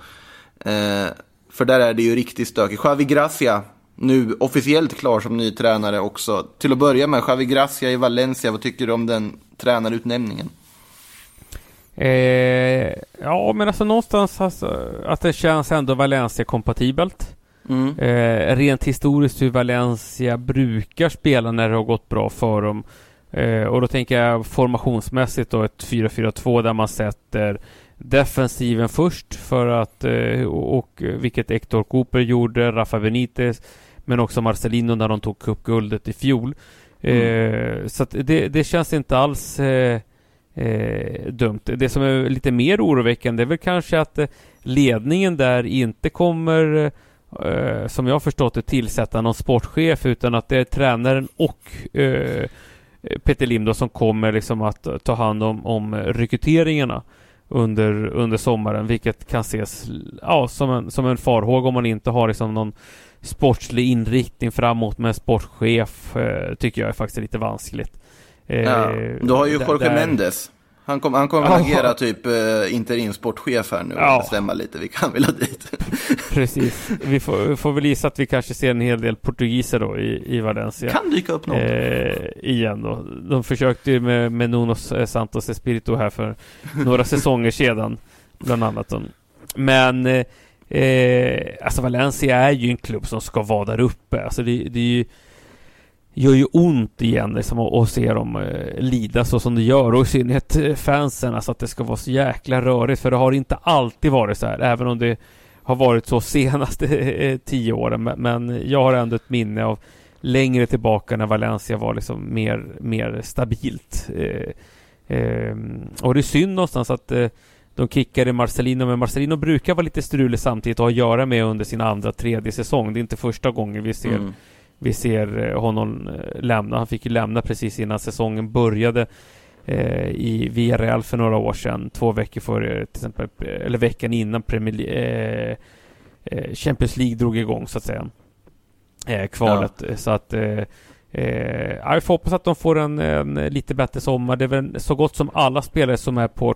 för där är det ju riktigt stökigt. Xavi Gracia nu officiellt klar som ny tränare också. Till att börja med, Xavi Gracia i Valencia, vad tycker du om den tränarutnämningen? Ja, men alltså någonstans att det känns ändå Valencia-kompatibelt. Rent historiskt hur Valencia brukar spela när det har gått bra för dem. Och då tänker jag formationsmässigt då ett 4-4-2 där man sätter defensiven först för att och vilket Héctor Cooper gjorde, Rafa Benitez, men också Marcelino när de tog cupguldet i fjol. Så att det känns inte alls dumt. Det som är lite mer oroväckande är väl kanske att ledningen där inte kommer, som jag har förstått det, tillsätta någon sportchef, utan att det är tränaren och Peter Lim då, som kommer liksom att ta hand om rekryteringarna under sommaren, vilket kan ses som en farhåga om man inte har liksom någon sportslig inriktning framåt med sportchef. Tycker jag är faktiskt lite vanskligt. Du har ju Jorge Mendes. Han kommer att agera typ interimsportchef här nu och bestämma lite vilka han vill ha dit. Precis. Vi får väl gissa att vi kanske ser en hel del portugiser då i Valencia. Kan dyka upp något. Igen då. De försökte ju med Nuno Santos Espirito här för några säsonger sedan bland annat. Men alltså Valencia är ju en klubb som ska vara där uppe. Alltså det är ju, gör ju ont igen liksom, att se dem lida så som det gör, och i synnerhet fansen, alltså att det ska vara så jäkla rörigt, för det har inte alltid varit så här, även om det har varit så senaste 10 åren, men jag har ändå ett minne av längre tillbaka när Valencia var liksom mer stabilt, och det är synd någonstans att de kickade Marcelino, men Marcelino brukar vara lite strulig samtidigt och ha att göra med under sin andra, tredje säsong. Det är inte första gången vi ser honom lämna. Han fick ju lämna precis innan säsongen började i Villarreal för några år sedan. 2 veckor före, till exempel, eller veckan innan Champions League drog igång så att säga. Kvalet. Så att jag får hoppas att de får en lite bättre sommar. Det är väl så gott som alla spelare som är på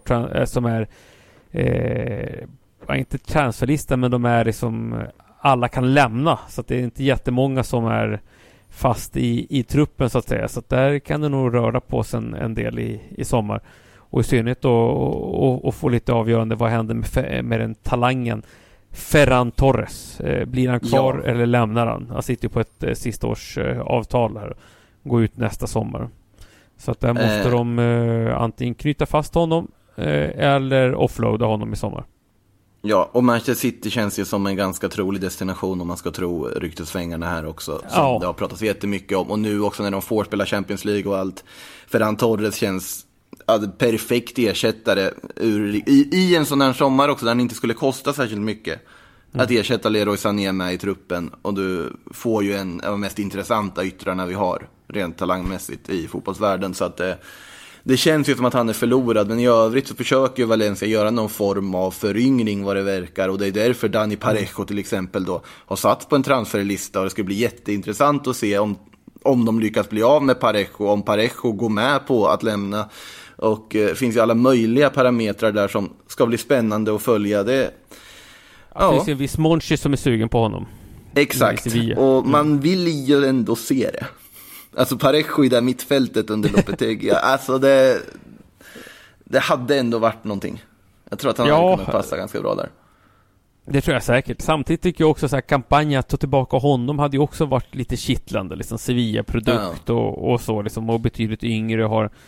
inte transferlistan, men de är liksom alla kan lämna, så att det är inte jättemånga som är fast i truppen så att säga. Så att där kan det nog röra på sig en del i sommar. Och i synnerhet då och få lite avgörande vad händer med den talangen Ferran Torres. Blir han kvar eller lämnar han? Han sitter ju på ett sista års avtal här. Går ut nästa sommar. Så att där måste de antingen knyta fast honom eller offloada honom i sommar. Ja, och Manchester City känns ju som en ganska trolig destination om man ska tro ryktesvängarna här också. Som det har pratats jättemycket om. Och nu också när de får spela Champions League och allt. Ferran Torres känns perfekt ersättare i en sån här sommar också där han inte skulle kosta särskilt mycket. Att ersätta Leroy Sané med i truppen. Och du får ju en av de mest intressanta yttrarna vi har rent talangmässigt i fotbollsvärlden. Så att det känns ju som att han är förlorad. Men i övrigt så försöker ju Valencia göra någon form av föryngring vad det verkar. Och det är därför Dani Parejo till exempel då har satt på en transferlista. Och det ska bli jätteintressant att se om de lyckas bli av med Parejo. Om Parejo går med på att lämna. Och det finns ju alla möjliga parametrar där som ska bli spännande att följa. Det finns ju en viss Monchi som är sugen på honom. Exakt, och man vill ju ändå se det. Alltså Parejo i det mittfältet under Lopetegui. Alltså det hade ändå varit någonting. Jag tror att han hade kunnat passa ganska bra där. Det tror jag säkert. Samtidigt tycker jag också så här kampanjen att ta tillbaka honom hade ju också varit lite kittlande. Liksom Sevilla-produkt och så liksom, och betydligt yngre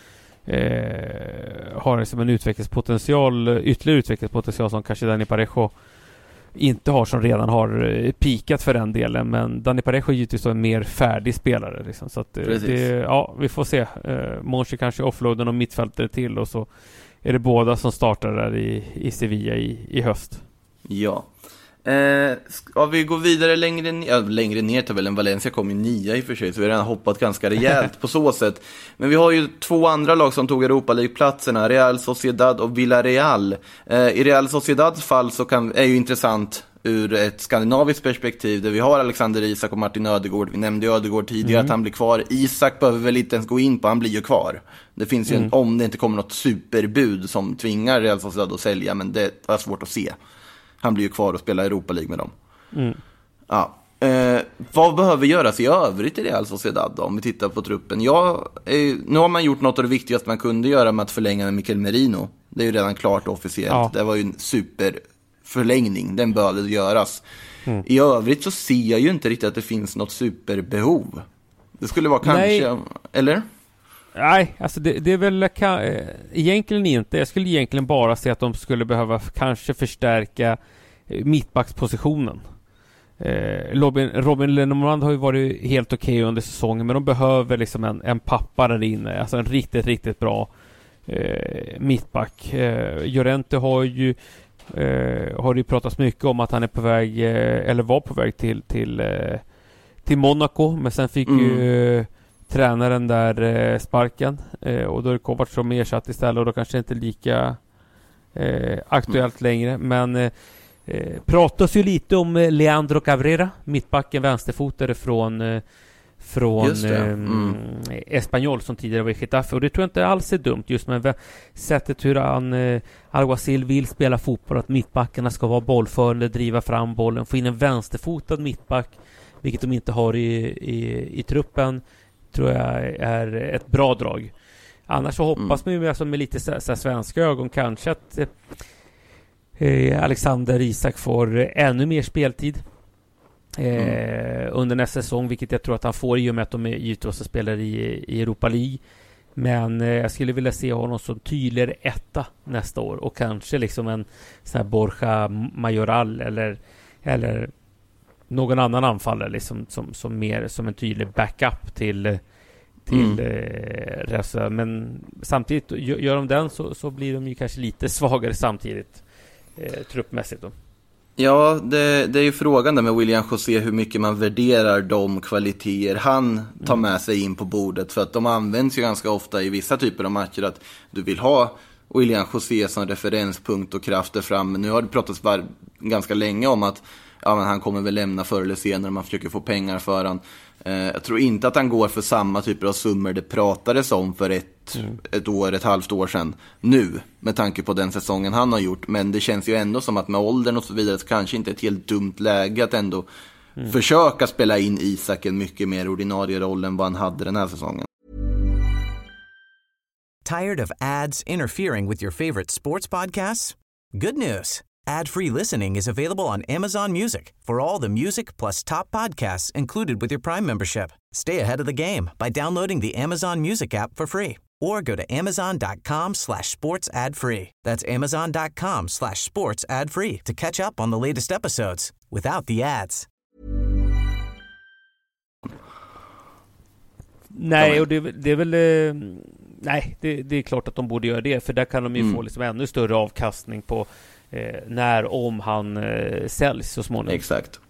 har liksom en ytterligare utvecklingspotential som kanske Dani Parejo inte har, som redan har pikat för den delen. Men Dani Parejo är givetvis en mer färdig spelare liksom. Så att vi får se. Monchi kanske offloadar någon mittfältare till och så är det båda som startar där i Sevilla i höst. Ja. Ska vi gå vidare längre ner till väl en Valencia kom ju 9 i och för sig, så vi har redan hoppat ganska rejält på så sätt. Men vi har ju 2 andra lag som tog Europa League-platserna, Real Sociedad och Villarreal. I Real Sociedads fall så är ju intressant ur ett skandinaviskt perspektiv där vi har Alexander Isak och Martin Ödegård. Vi nämnde Ödegård tidigare att han blir kvar. Isak behöver väl inte ens gå in på, han blir ju kvar. Det finns ju om det inte kommer något superbud som tvingar Real Sociedad att sälja, men det är svårt att se. Han blir ju kvar och spelar Europa League med dem. Ja. Vad behöver göras i övrigt i Real Sociedad då, om vi tittar på truppen? Nu har man gjort något av det viktigaste man kunde göra med att förlänga med Mikel Merino. Det är ju redan klart officiellt. Ja. Det var ju en superförlängning. Den behövde göras. I övrigt så ser jag ju inte riktigt att det finns något superbehov. Det skulle vara kanske... Eller? Nej, alltså det är väl egentligen inte. Jag skulle egentligen bara säga att de skulle behöva kanske förstärka mittbackspositionen. Robin Lenormand har ju varit helt okej under säsongen, men de behöver liksom en pappa där inne. Alltså en riktigt, riktigt bra mittback. Llorente har ju pratats mycket om att han är på väg, eller var på väg till Monaco, men sen fick ju tränaren där sparken och då är det Kovac som ersatt istället, och då kanske inte lika aktuellt längre. Men pratas ju lite om Leandro Cabrera, mittbacken, vänsterfotare från Espanyol som tidigare var i Getafe, och det tror jag inte alls är dumt, just med sättet hur Alguacil vill spela fotboll, att mittbackarna ska vara bollförande, driva fram bollen, få in en vänsterfotad mittback, vilket de inte har i truppen, tror jag är ett bra drag. Annars så hoppas man ju med lite så svenska ögon kanske att Alexander Isak får ännu mer speltid under nästa säsong, vilket jag tror att han får i och med att de är givetvis spelare i Europa League. Men jag skulle vilja se honom som tydligare etta nästa år, och kanske liksom en sån här Borja Mayoral eller någon annan anfallare liksom, som mer som en tydlig backup till resten. Men samtidigt gör de den så blir de ju kanske lite svagare samtidigt truppmässigt då. Ja, det är ju frågan där med William José, hur mycket man värderar de kvaliteter han tar med sig in på bordet, för att de används ju ganska ofta i vissa typer av matcher, att du vill ha William José som referenspunkt och krafter fram. Men nu har det pratats ganska länge om att men han kommer väl lämna förr eller senare, man försöker få pengar för han. Jag tror inte att han går för samma typer av summor det pratades om för ett halvt år sedan nu, med tanke på den säsongen han har gjort. Men det känns ju ändå som att med åldern och så vidare så kanske inte ett helt dumt läge att ändå försöka spela in Isak en mycket mer ordinarie roll än vad han hade den här säsongen. Tired of ads interfering with your favorite sports podcasts? Good news. Ad-free listening is available on Amazon Music for all the music plus top podcasts included with your Prime membership. Stay ahead of the game by downloading the Amazon Music app for free or go to amazon.com/sports ad free. That's amazon.com/sports ad free to catch up on the latest episodes without the ads. Nej, och det är väl... nej, det är klart att de borde göra det, för där kan de ju få liksom ännu större avkastning på om han säljs så småningom. Exakt.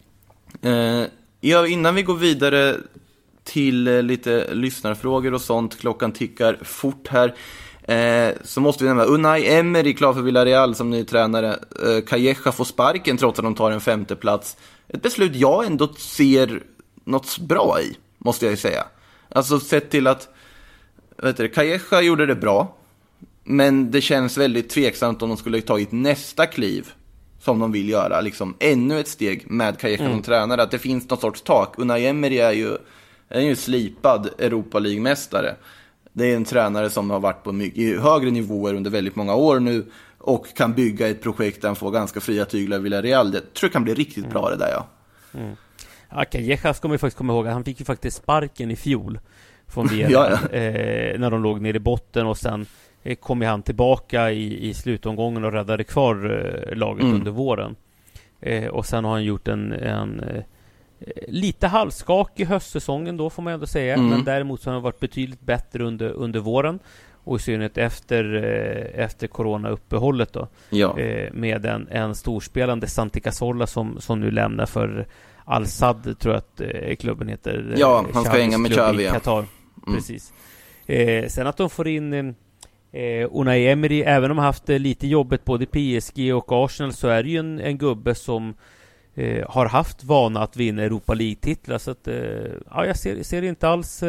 Ja, innan vi går vidare till lite lyssnarfrågor och sånt, klockan tickar fort här, så måste vi nämna Unai Emery klar för Villarreal som ny tränare. Calleja får sparken trots att de tar en 5:e plats. Ett beslut jag ändå ser något bra i, måste jag ju säga. Alltså sett till att Calleja gjorde det bra, men det känns väldigt tveksamt om de skulle ha tagit nästa kliv som de vill göra, liksom ännu ett steg med Calleja som tränare, att det finns någon sorts tak. Unai Emery är ju slipad Europa League-mästare. Det är en tränare som har varit på mycket högre nivåer under väldigt många år nu och kan bygga ett projekt där han får ganska fria tyglar i Villarreal. Det tror jag kan bli riktigt bra det där, ja. Ja, Calleja ska man ju faktiskt komma ihåg. Han fick ju faktiskt sparken i fjol från Villarreal när de låg ner i botten, och sen kom han tillbaka i slutomgången och räddade kvar laget under våren. Och sen har han gjort en lite halvskakig höstsäsongen då, får man ändå säga. Men däremot så har han varit betydligt bättre under våren, och i synnerhet efter corona-uppehållet då. Ja. Med en storspelande Santi Cazorla som nu lämnar för Al-Sadd, tror jag att klubben heter. Ja, han ska hänga med Xavi. Qatar. Precis. Sen att de får in Unai Emery, även om de haft lite jobbet både PSG och Arsenal, så är det ju en gubbe som har haft vana att vinna Europa League-titlar, så att jag ser inte alls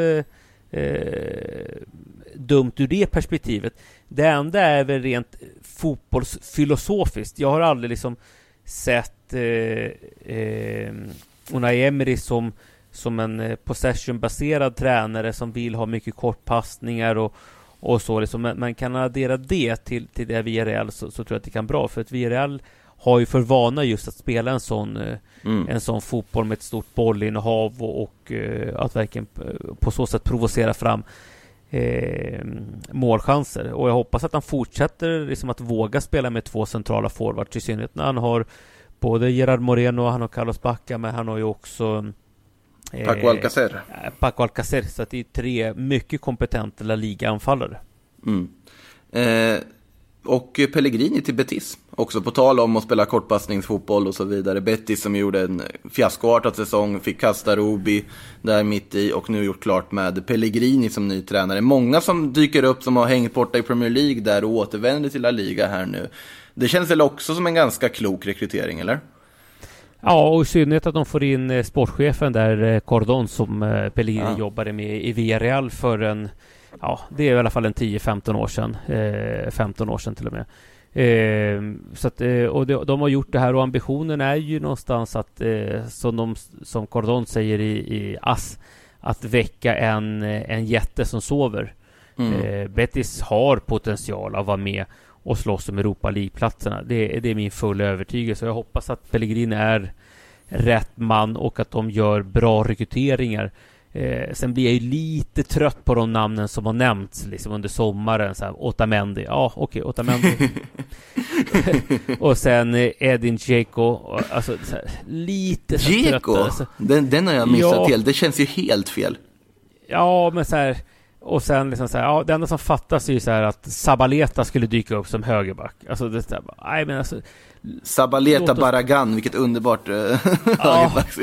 dumt ur det perspektivet. Det enda är väl rent fotbollsfilosofiskt. Jag har aldrig liksom sett Unai Emery som en possession-baserad tränare som vill ha mycket kortpassningar och så liksom. Men kan addera det till det Villarreal, så tror jag att det kan bra, för att Villarreal har ju för vana just att spela en sån fotboll med ett stort bollinnehav och att verkligen på så sätt provocera fram målchanser. Och jag hoppas att han fortsätter liksom att våga spela med två centrala forwards, i synnerhet när han har både Gerard Moreno, han har Carlos Bacca, men han har ju också Paco Alcacer, så att det är 3 mycket kompetenta La Liga-anfallare. Och Pellegrini till Betis också, på tal om att spela kortpassningsfotboll och så vidare. Betis som gjorde en fiaskoartad säsong, fick kasta Rubi där mitt i, och nu gjort klart med Pellegrini som ny tränare. Många som dyker upp som har hängt borta i Premier League där och återvänder till La Liga här nu. Det känns väl också som en ganska klok rekrytering, eller? Ja, och i synnerhet att de får in sportchefen där, Cordon, som Pellegrini jobbade med i Villarreal för det är i alla fall en 10-15 år sedan. 15 år sedan till och med. Så att, och de har gjort det här, och ambitionen är ju någonstans att, som Cordon säger i AS, att väcka en jätte som sover. Betis har potential att vara med och slåss om Europa League-platserna. Det är min fulla övertygelse. Jag hoppas att Pellegrini är rätt man och att de gör bra rekryteringar. Sen blir jag ju lite trött på de namnen som har nämnts liksom under sommaren. Så här, Otamendi. Ja, okej, Otamendi. Och sen Edin Dzeko. Alltså, så här, lite Dzeko? Alltså. Den har jag missat helt. Det känns ju helt fel. Ja, men så här... Och sen liksom så här, det enda som fattas är ju så här att Zabaleta skulle dyka upp som högerback. Alltså det där, nej men alltså Zabaleta Barragan, vilket underbart högerback.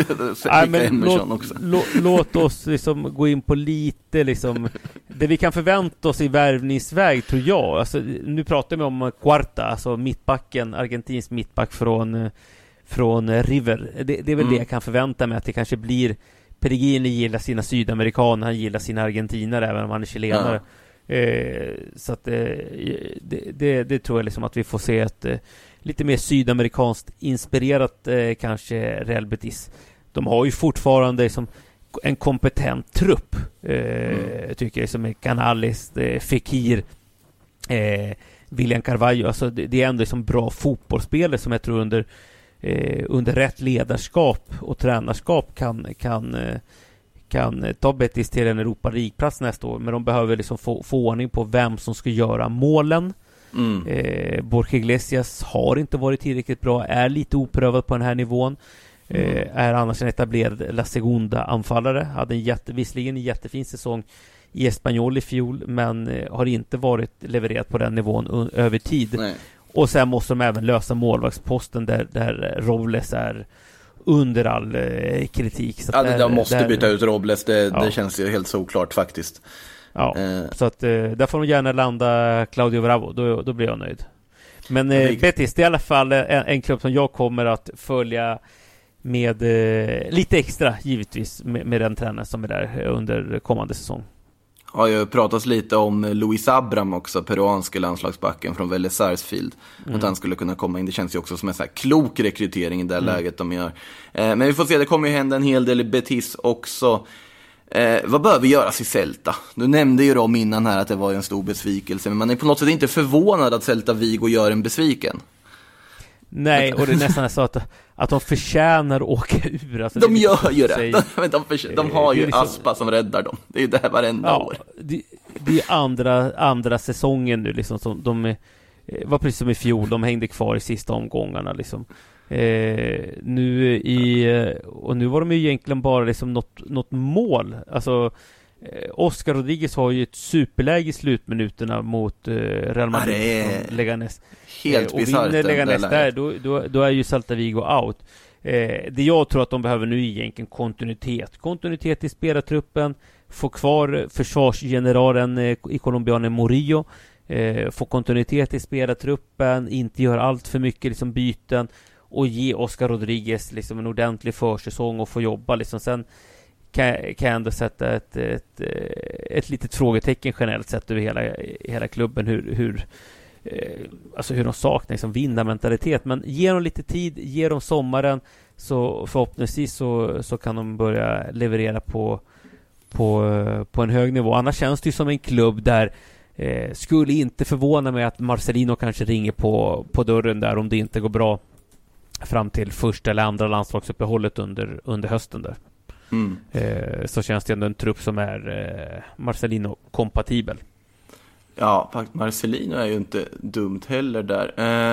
Låt oss liksom gå in på lite liksom det vi kan förvänta oss i värvningsväg, tror jag. Alltså nu pratar vi om Quarta, alltså mittbacken, argentinsk mittback från River. Det är väl det jag kan förvänta mig, att det kanske blir. Pellegrini gillar sina sydamerikaner, han gillar sina argentinare även om han är chilenare. Så att det tror jag liksom att vi får se ett lite mer sydamerikanskt inspirerat kanske Real Betis. de har ju fortfarande liksom en kompetent trupp, tycker jag, som är Canales, Fekir, William Carvalho. Alltså det är ändå liksom bra fotbollsspelare som jag tror under rätt ledarskap och tränarskap kan ta Betis till en Europa League-plats nästa år, men de behöver liksom få ordning på vem som ska göra målen. Borja Iglesias har inte varit tillräckligt bra, är lite oprövad på den här nivån. Är annars en etablerad La Segunda-anfallare. Hade visserligen en jättefin säsong i Espanyol i fjol, men har inte varit levererat på den nivån över tid. Nej. Och sen måste de även lösa målvaktsposten där Robles är under all kritik. Så de måste byta ut Robles, det känns ju helt såklart faktiskt. Ja, så att där får de gärna landa Claudio Bravo, då blir jag nöjd. Men Betis, det är i alla fall en klubb som jag kommer att följa med lite extra, givetvis, med den tränaren som är där under kommande säsong. Ja, jag pratas lite om Luis Abram också, peruanska landslagsbacken från Vélez Sarsfield. Att han skulle kunna komma in. Det känns ju också som en så här klok rekrytering i det läget de gör. Men vi får se, det kommer ju hända en hel del i Betis också. Vad bör vi göra i Celta? Du nämnde ju dem innan här att det var en stor besvikelse, men man är på något sätt inte förvånad att Celta Vigo gör en besviken. Nej, och det är nästan så att de förtjänar att åka ur. Alltså, de gör ju det. De har ju liksom, Aspa som räddar dem. Det är ju det här varenda år. Det är andra säsongen nu liksom, som de var precis som i fjol. De hängde kvar i sista omgångarna liksom. Nu var de ju egentligen bara liksom något mål. Alltså Oscar Rodriguez har ju ett superläge i slutminuterna mot Real Madrid från Leganés. Helt och vinner Leganés där, då är ju Celta Vigo out. Det jag tror att de behöver nu är egentligen kontinuitet i spelartruppen, få kvar försvarsgeneralen i colombianen Murillo, få kontinuitet i spelartruppen, inte göra allt för mycket liksom byten, och ge Oscar Rodriguez liksom en ordentlig försäsong och få jobba liksom. Sen kan jag ändå sätta ett litet frågetecken generellt sett över hela klubben, hur de saknar liksom vinnarmentalitet. Men ge dem lite tid, ge dem sommaren, så förhoppningsvis så kan de börja leverera på en hög nivå. Annars känns det ju som en klubb där skulle inte förvåna mig att Marcelino kanske ringer på dörren där om det inte går bra fram till första eller andra landslagsuppehållet under hösten där. Så känns det ändå en trupp som är Marcelino-kompatibel. Ja, faktiskt Marcelino är ju inte dumt heller där.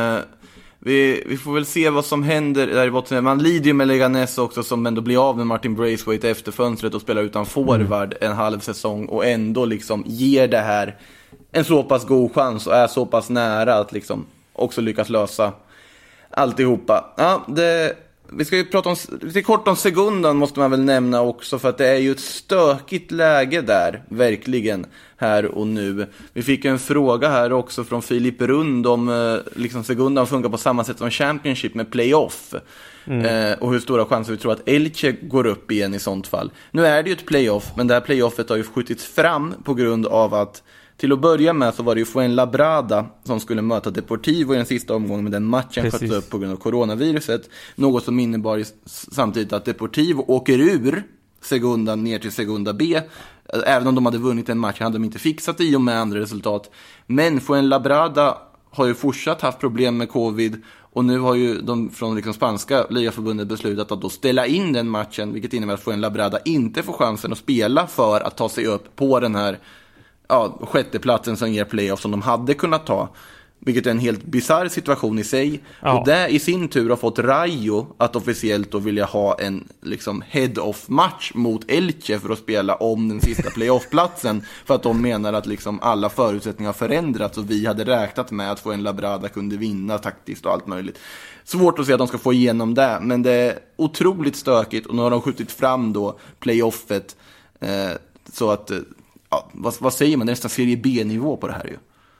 Vi får väl se vad som händer där i botten. Man lider ju med Leganés också, som ändå blir av med Martin Braithwaite efter fönstret och spelar utan forward en halv säsong, och ändå liksom ger det här en så pass god chans och är så pass nära att liksom också lyckas lösa alltihopa. Ja, vi ska ju prata om, lite kort om Segundan måste man väl nämna också, för att det är ju ett stökigt läge där, verkligen, här och nu. Vi fick en fråga här också från Filip Rund om liksom Segundan funkar på samma sätt som Championship med playoff. Och hur stora chanser vi tror att Elche går upp igen i sånt fall. Nu är det ju ett playoff, men det här playoffet har ju skjutits fram på grund av att till att börja med så var det ju Fuenlabrada som skulle möta Deportivo i den sista omgången, men den matchen sköts upp på grund av coronaviruset. Något som innebar samtidigt att Deportivo åker ur Segunda ner till Segunda B. Även om de hade vunnit en match hade de inte fixat i och med andra resultat. Men Fuenlabrada har ju fortsatt haft problem med covid, och nu har ju de från liksom spanska ligaförbundet beslutat att då ställa in den matchen, vilket innebär att Fuenlabrada inte får chansen att spela för att ta sig upp på den här sjätteplatsen som ger playoff som de hade kunnat ta, vilket är en helt bizarr situation i sig. Och det i sin tur har fått Rayo att officiellt då vilja ha en liksom head-off match mot Elche för att spela om den sista playoff-platsen, för att de menar att liksom alla förutsättningar har förändrats och vi hade räknat med att Fuenlabrada kunde vinna taktiskt och allt möjligt. Svårt att se att de ska få igenom det, men det är otroligt stökigt, och nu har de skjutit fram då playoffet så att vad säger man? Det är nästan serie B-nivå på det här ju.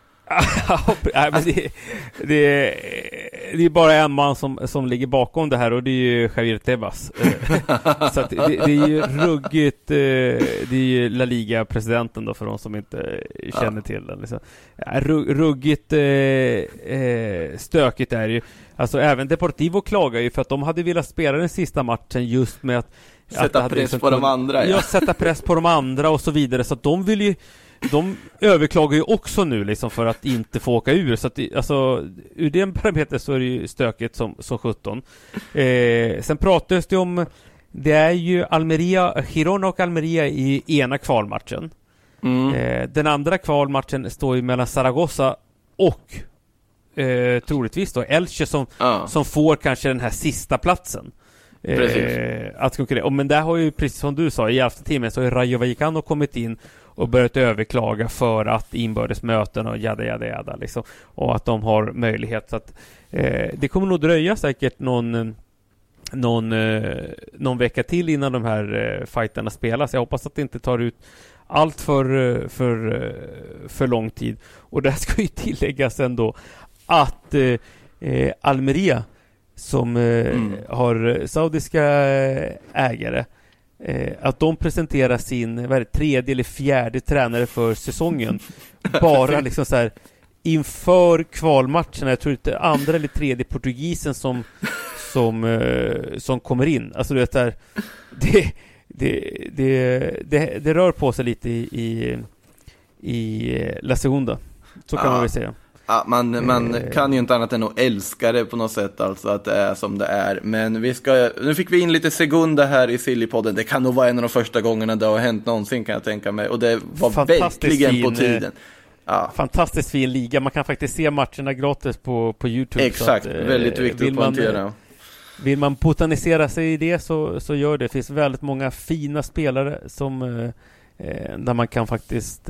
Men det är bara en man som ligger bakom det här, och det är ju Javier Tebas. Så att det är ju ruggigt. Det är ju La Liga-presidenten då, för de som inte känner till den liksom. Ruggigt stökigt är det ju. alltså även Deportivo klagar ju för att de hade velat spela den sista matchen just med att sätta press på de andra. Ja, sätta press på de andra och så vidare, så att de överklagar ju också nu liksom för att inte få åka ur, så att alltså ur den parametern så är det ju stökigt som 17. Sen pratas det om, det är ju Girona och Almeria i ena kvalmatchen. Den andra kvalmatchen står ju mellan Zaragoza och troligtvis då Elche som får kanske den här sista platsen. Att konkurrera. Men där har ju, precis som du sa, i 11:e timmen så har Rayo Vallecano kommit in och börjat överklaga för att inbördes möten och jada liksom, och att de har möjlighet, så att det kommer nog dröja säkert någon vecka till innan de här fighterna spelas. Jag hoppas att det inte tar ut allt för lång tid. Och det ska ju tilläggas ändå att Almeria som har saudiska ägare, att de presenterar sin tredje eller fjärde tränare för säsongen bara liksom så här inför kvalmatcherna. Jag tror inte andra eller tredje portugisen som kommer in. Alltså du vet där, det rör på sig lite i La Segunda. Så kan man väl säga. Ja, man kan ju inte annat än att älska det på något sätt, alltså att det är som det är. Men nu fick vi in lite Segunda här i Sillypodden. Det kan nog vara en av de första gångerna det har hänt någonsin, kan jag tänka mig. Och det var verkligen på tiden. Ja. Fantastiskt fin liga. Man kan faktiskt se matcherna gratis på YouTube. Exakt, så att, väldigt viktigt att poängtera. Vill man botanisera sig i det så gör det. Det finns väldigt många fina spelare som där man kan faktiskt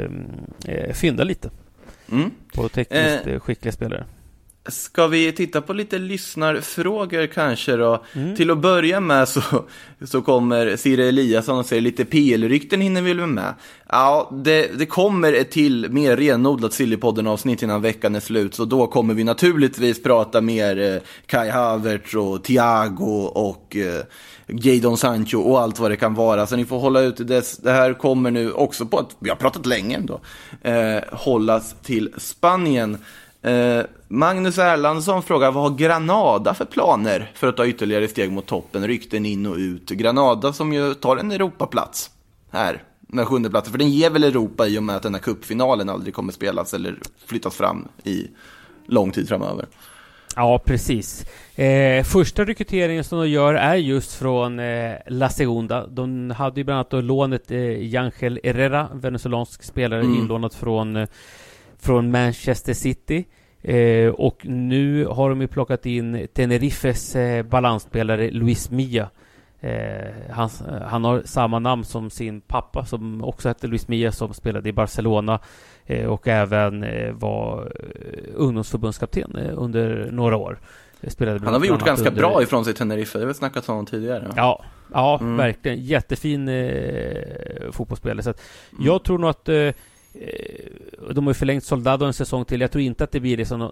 fynda lite på tekniskt skickliga spelare. Ska vi titta på lite lyssnarfrågor kanske då? Till att börja med så kommer Sire Eliasson och säger lite PL-rykten hinner vi väl med. Ja, det kommer ett till mer renodlat Sillypodden-avsnitt innan veckan är slut. Så då kommer vi naturligtvis prata mer Kai Havertz och Thiago och Jadon Sancho och allt vad det kan vara. Så ni får hålla ut det. Det här kommer nu också på att vi har pratat länge ändå. Hållas till Spanien. Magnus Erlandsson frågar: vad har Granada för planer för att ta ytterligare steg mot toppen? Rykten in och ut. Granada som ju tar en Europaplats här med 7:e platsen, för den ger väl Europa i och med att den här cupfinalen aldrig kommer spelas eller flyttas fram i lång tid framöver. Ja, precis. Första rekryteringen som de gör är just från La Segunda. De hade ju bland annat lånet Yangel Herrera, venezuelansk spelare, inlånat från Manchester City. Och nu har de ju plockat in Tenerifes balansspelare Luis Milla. Han har samma namn som sin pappa som också hette Luis Milla, som spelade i Barcelona och även var ungdomsförbundskapten under några år. Han har väl gjort ganska bra ifrån sig Tenerife, det har vi snackat om tidigare. Ja, verkligen. Jättefin fotbollsspelare. Så att jag tror nog att de har ju förlängt Soldado en säsong till. Jag tror inte att det blir liksom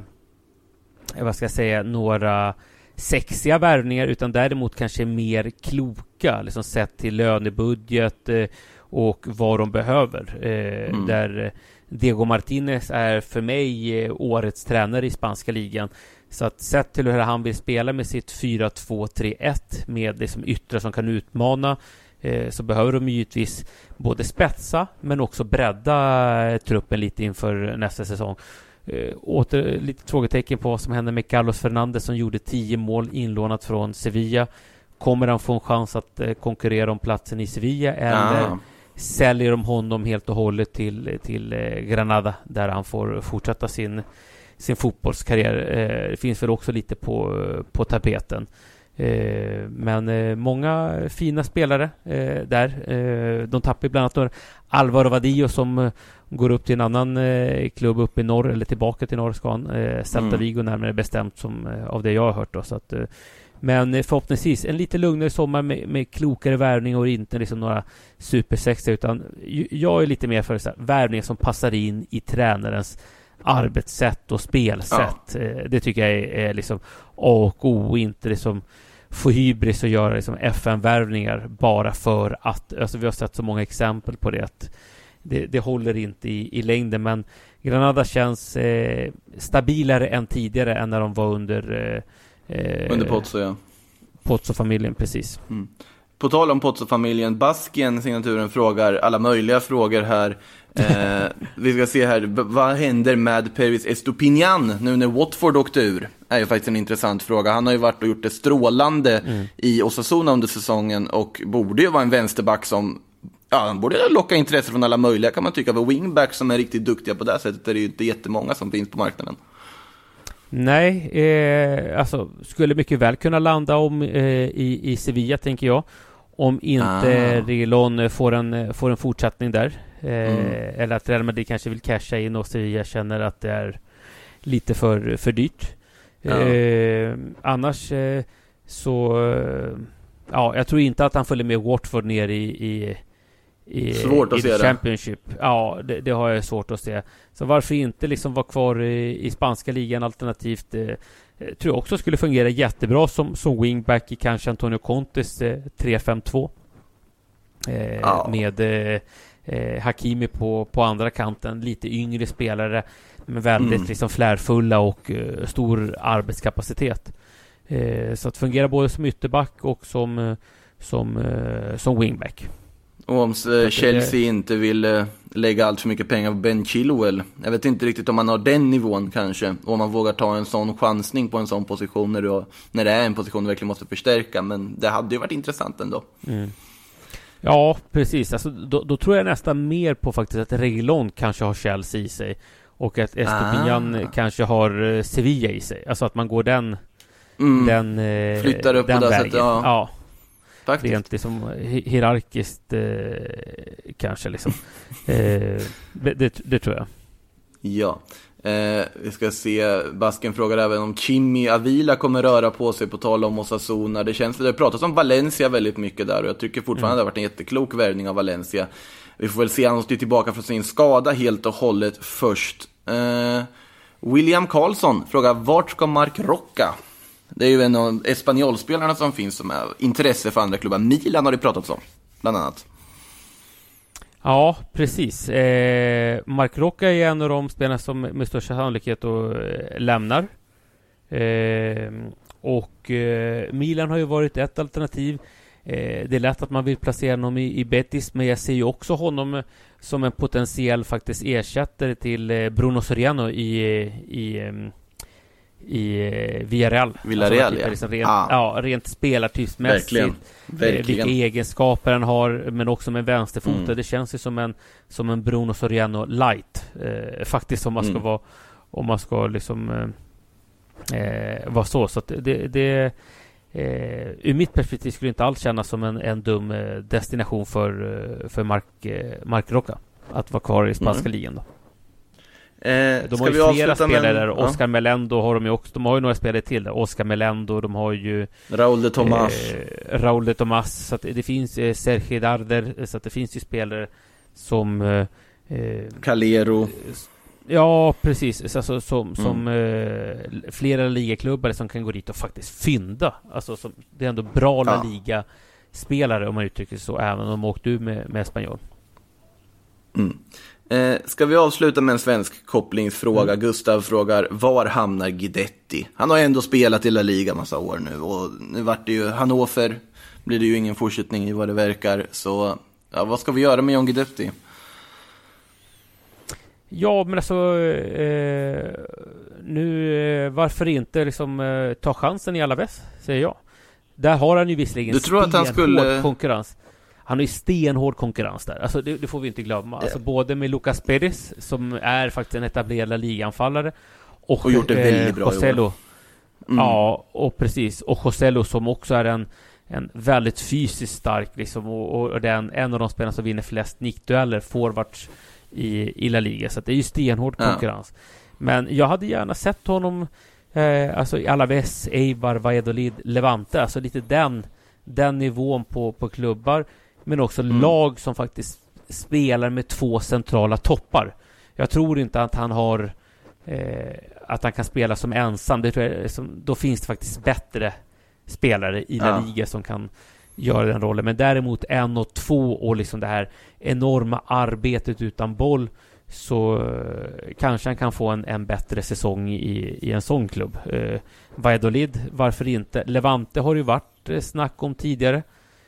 några sexiga värvningar, utan däremot kanske mer kloka, liksom sett till lönebudget och vad de behöver. Där Diego Martinez är för mig årets tränare i spanska ligan. Så att sett till hur han vill spela med sitt 4-2-3-1 med liksom yttrar som kan utmana, så behöver de givetvis både spetsa men också bredda truppen lite inför nästa säsong. Åter lite frågetecken på vad som händer med Carlos Fernandes som gjorde 10 mål inlånat från Sevilla. Kommer han få en chans att konkurrera om platsen i Sevilla, eller säljer de honom helt och hållet till Granada där han får fortsätta sin fotbollskarriär? Det finns väl också lite på tapeten. Men många fina spelare där. De tappar bland annat Alvaro Vadillo som går upp till en annan klubb uppe i norr, eller tillbaka till norr ska han. Celta Vigo närmare bestämt, som av det jag har hört då. Så att, men förhoppningsvis en lite lugnare sommar med klokare värvning och inte liksom några supersexiga, utan jag är lite mer för så här, värvningar som passar in i tränarens arbetssätt och spelsätt. Det tycker jag är liksom A och O, inte liksom få hybris och göra liksom FN-värvningar bara för att, alltså vi har sett så många exempel på det att det håller inte i längden. Men Granada känns stabilare än tidigare än när de var under Pozzo, ja. Pozzo-familjen, precis. På tal om Pozzo-familjen, Baskien signaturen frågar alla möjliga frågor här. Vi ska se här, vad händer med Pervis Estupinian nu när Watford åkte ur? Är ju faktiskt en intressant fråga. Han har ju varit och gjort det strålande i Osasuna under säsongen och borde ju vara en vänsterback som han borde locka intresse från alla möjliga, kan man tycka. För wingbacks som är riktigt duktiga på det här sättet är det ju inte jättemånga som finns på marknaden. Nej, alltså skulle mycket väl kunna landa om i Sevilla, tänker jag. Om inte Reguilón får en fortsättning där. Eller att Real Madrid kanske vill casha in och Sevilla känner att det är lite för dyrt. Annars så jag tror inte att han följer med Watford ner i svårt att se Championship. Ja, det har jag svårt att se. Så varför inte liksom vara kvar i spanska ligan alternativt tror jag också skulle fungera jättebra som wingback i kanske Antonio Contes 3-5-2 med Hakimi på andra kanten, lite yngre spelare men väldigt liksom flärfulla och stor arbetskapacitet. Så att fungera både som ytterback och som wingback. Och om Chelsea inte vill lägga allt för mycket pengar på Ben Chilwell, jag vet inte riktigt om man har den nivån kanske, och om man vågar ta en sån chansning på en sån position när det är en position du verkligen måste förstärka, men det hade ju varit intressant ändå. Ja, precis. Alltså, då tror jag nästan mer på faktiskt att Reguilón kanske har Chelsea i sig och att Estupinian kanske har Sevilla i sig. Alltså att man går den flyttar upp den på det vägen. sättet, ja. Faktiskt. Rent liksom hierarkiskt kanske liksom. Det tror jag. Ja. Vi ska se, Basken frågar även om Chimi Avila kommer röra på sig på tal om Osasuna. Det pratas om Valencia väldigt mycket där och jag tycker fortfarande det har varit en jätteklok värvning av Valencia. Vi får väl se, han måste tillbaka från sin skada helt och hållet först. William Karlsson frågar, vart ska Marc Roca? Det är ju en av Espanyol-spelarna som finns som är intresse för andra klubbar. Milan har det pratats om, bland annat. Ja, precis. Marc Roca är en av de spelarna som med största sannolikhet då lämnar. Milan har ju varit ett alternativ. Det är lätt att man vill placera honom i Betis, men jag ser ju också honom som en potentiell faktiskt ersättare till Bruno Soriano i Villarreal, ja. Liksom rent spelartypsmässigt. Verkligen. Vilka egenskaper han har, men också med vänsterfoten. Det känns ju som en Bruno Soriano light faktiskt, om man ska liksom vara så att det ur mitt perspektiv skulle inte alls kännas som en dum destination för Marc Roca att vara kvar i spanska ligan då. De har ju flera spelare där. Oscar Melendo har de ju också. De har ju några spelare till där. Oscar Melendo, de har ju Raúl de Tomás. Så att det finns Sergio Darder, så att det finns ju spelare som Calero. Ja, precis. Alltså, som flera ligaklubbar som kan gå dit och faktiskt fynda. Alltså, det är ändå bra La Liga-spelare, om man uttrycker så, även om de åkte ur med Espanyol. Ska vi avsluta med en svensk kopplingsfråga? Gustav frågar, var hamnar Guidetti? Han har ändå spelat i La Liga massa år nu, och nu vart det ju Hannover, blir det ju ingen fortsättning i vad det verkar. Så vad ska vi göra med John Guidetti? Ja, men alltså nu varför inte liksom ta chansen i Alaves, säger jag. Där har han ju visserligen stenhård konkurrens. Han har ju stenhård konkurrens där. Alltså det får vi inte glömma. Alltså både med Lucas Perez, som är faktiskt en etablerad liganfallare, och gjort det väldigt bra Joselu. Ja, och precis. Och Joselu som också är en väldigt fysiskt stark liksom, och det är en av de spelarna som vinner flest nickdueller forwards i La Liga. Så det är ju stenhård konkurrens. Men jag hade gärna sett honom alltså i Alaves, Eibar, Valladolid, Levante. Alltså lite den nivån på klubbar, men också lag som faktiskt spelar med två centrala toppar. Jag tror inte att han har att han kan spela som ensam. Det tror jag, då finns det faktiskt bättre spelare i La Liga som kan göra den rollen. Men däremot 1 och 2 och liksom det här enorma arbetet utan boll, så kanske han kan få en bättre säsong i en sån klubb. Valladolid, varför inte? Levante har ju varit snack om tidigare.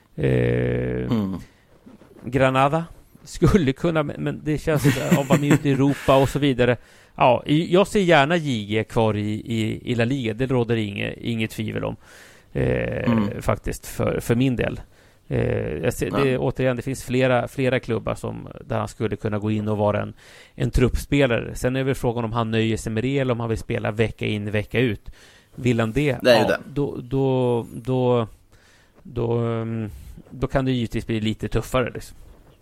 Granada skulle kunna, men det känns att vara med i Europa och så vidare. Ja, jag ser gärna JG kvar i La Liga. Det råder inget tvivel om. Faktiskt för min del. Det finns flera klubbar där han skulle kunna gå in och vara en truppspelare. Sen är det väl frågan om han nöjer sig med det eller om han vill spela vecka in, vecka ut. Vill han det? Då kan det givetvis bli lite tuffare liksom.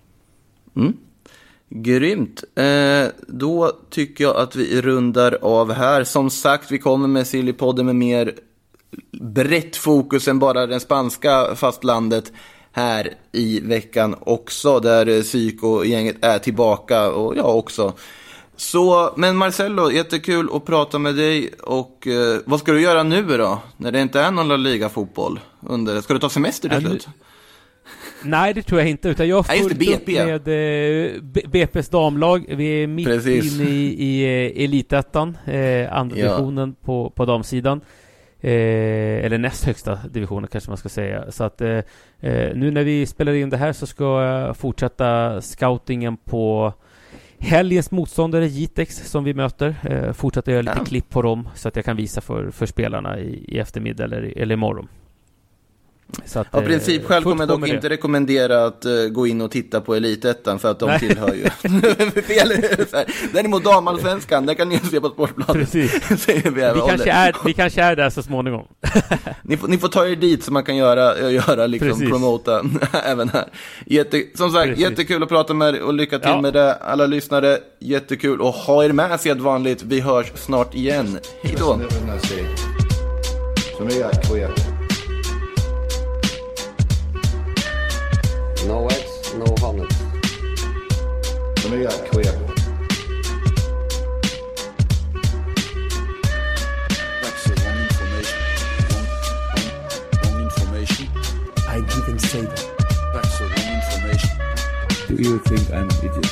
Grymt. Då tycker jag att vi rundar av här. Som sagt, vi kommer med Sillypodden med mer brett fokus än bara den spanska fastlandet här i veckan också, där Psyko-gänget är tillbaka och jag också. Så, men Marcelo, jättekul att prata med dig. Och vad ska du göra nu då, när det inte är någon La Liga-fotboll? Ska du ta semester till slut? Nej, det tror jag inte, utan jag får BP. Med BP's damlag. Vi är mitt inne i elitettan, andra divisionen på damsidan. Eller näst högsta divisionen kanske man ska säga. Så att nu när vi spelar in det här så ska jag fortsätta scoutingen på helgens motståndare Jitex som vi möter. Fortsätta göra lite klipp på dem så att jag kan visa för spelarna i eftermiddag eller imorgon. Så att, princip själv kommer jag dock inte rekommendera att gå in och titta på Elitettan för att de tillhör ju fel. Däremot damallsvenskan, där kan ni se på Sportbladet. Precis. vi kanske är där så småningom. ni får ta er dit så man kan göra liksom promota även här. Som sagt, jättekul att prata med er och lycka till med det, alla lyssnare. Jättekul och ha er med sedvanligt. Vi hörs snart igen. Hej då. No eggs, no hornets. To make that clear. That's the wrong information. Wrong information. I didn't say that. That's the wrong information. Do you think I'm an idiot?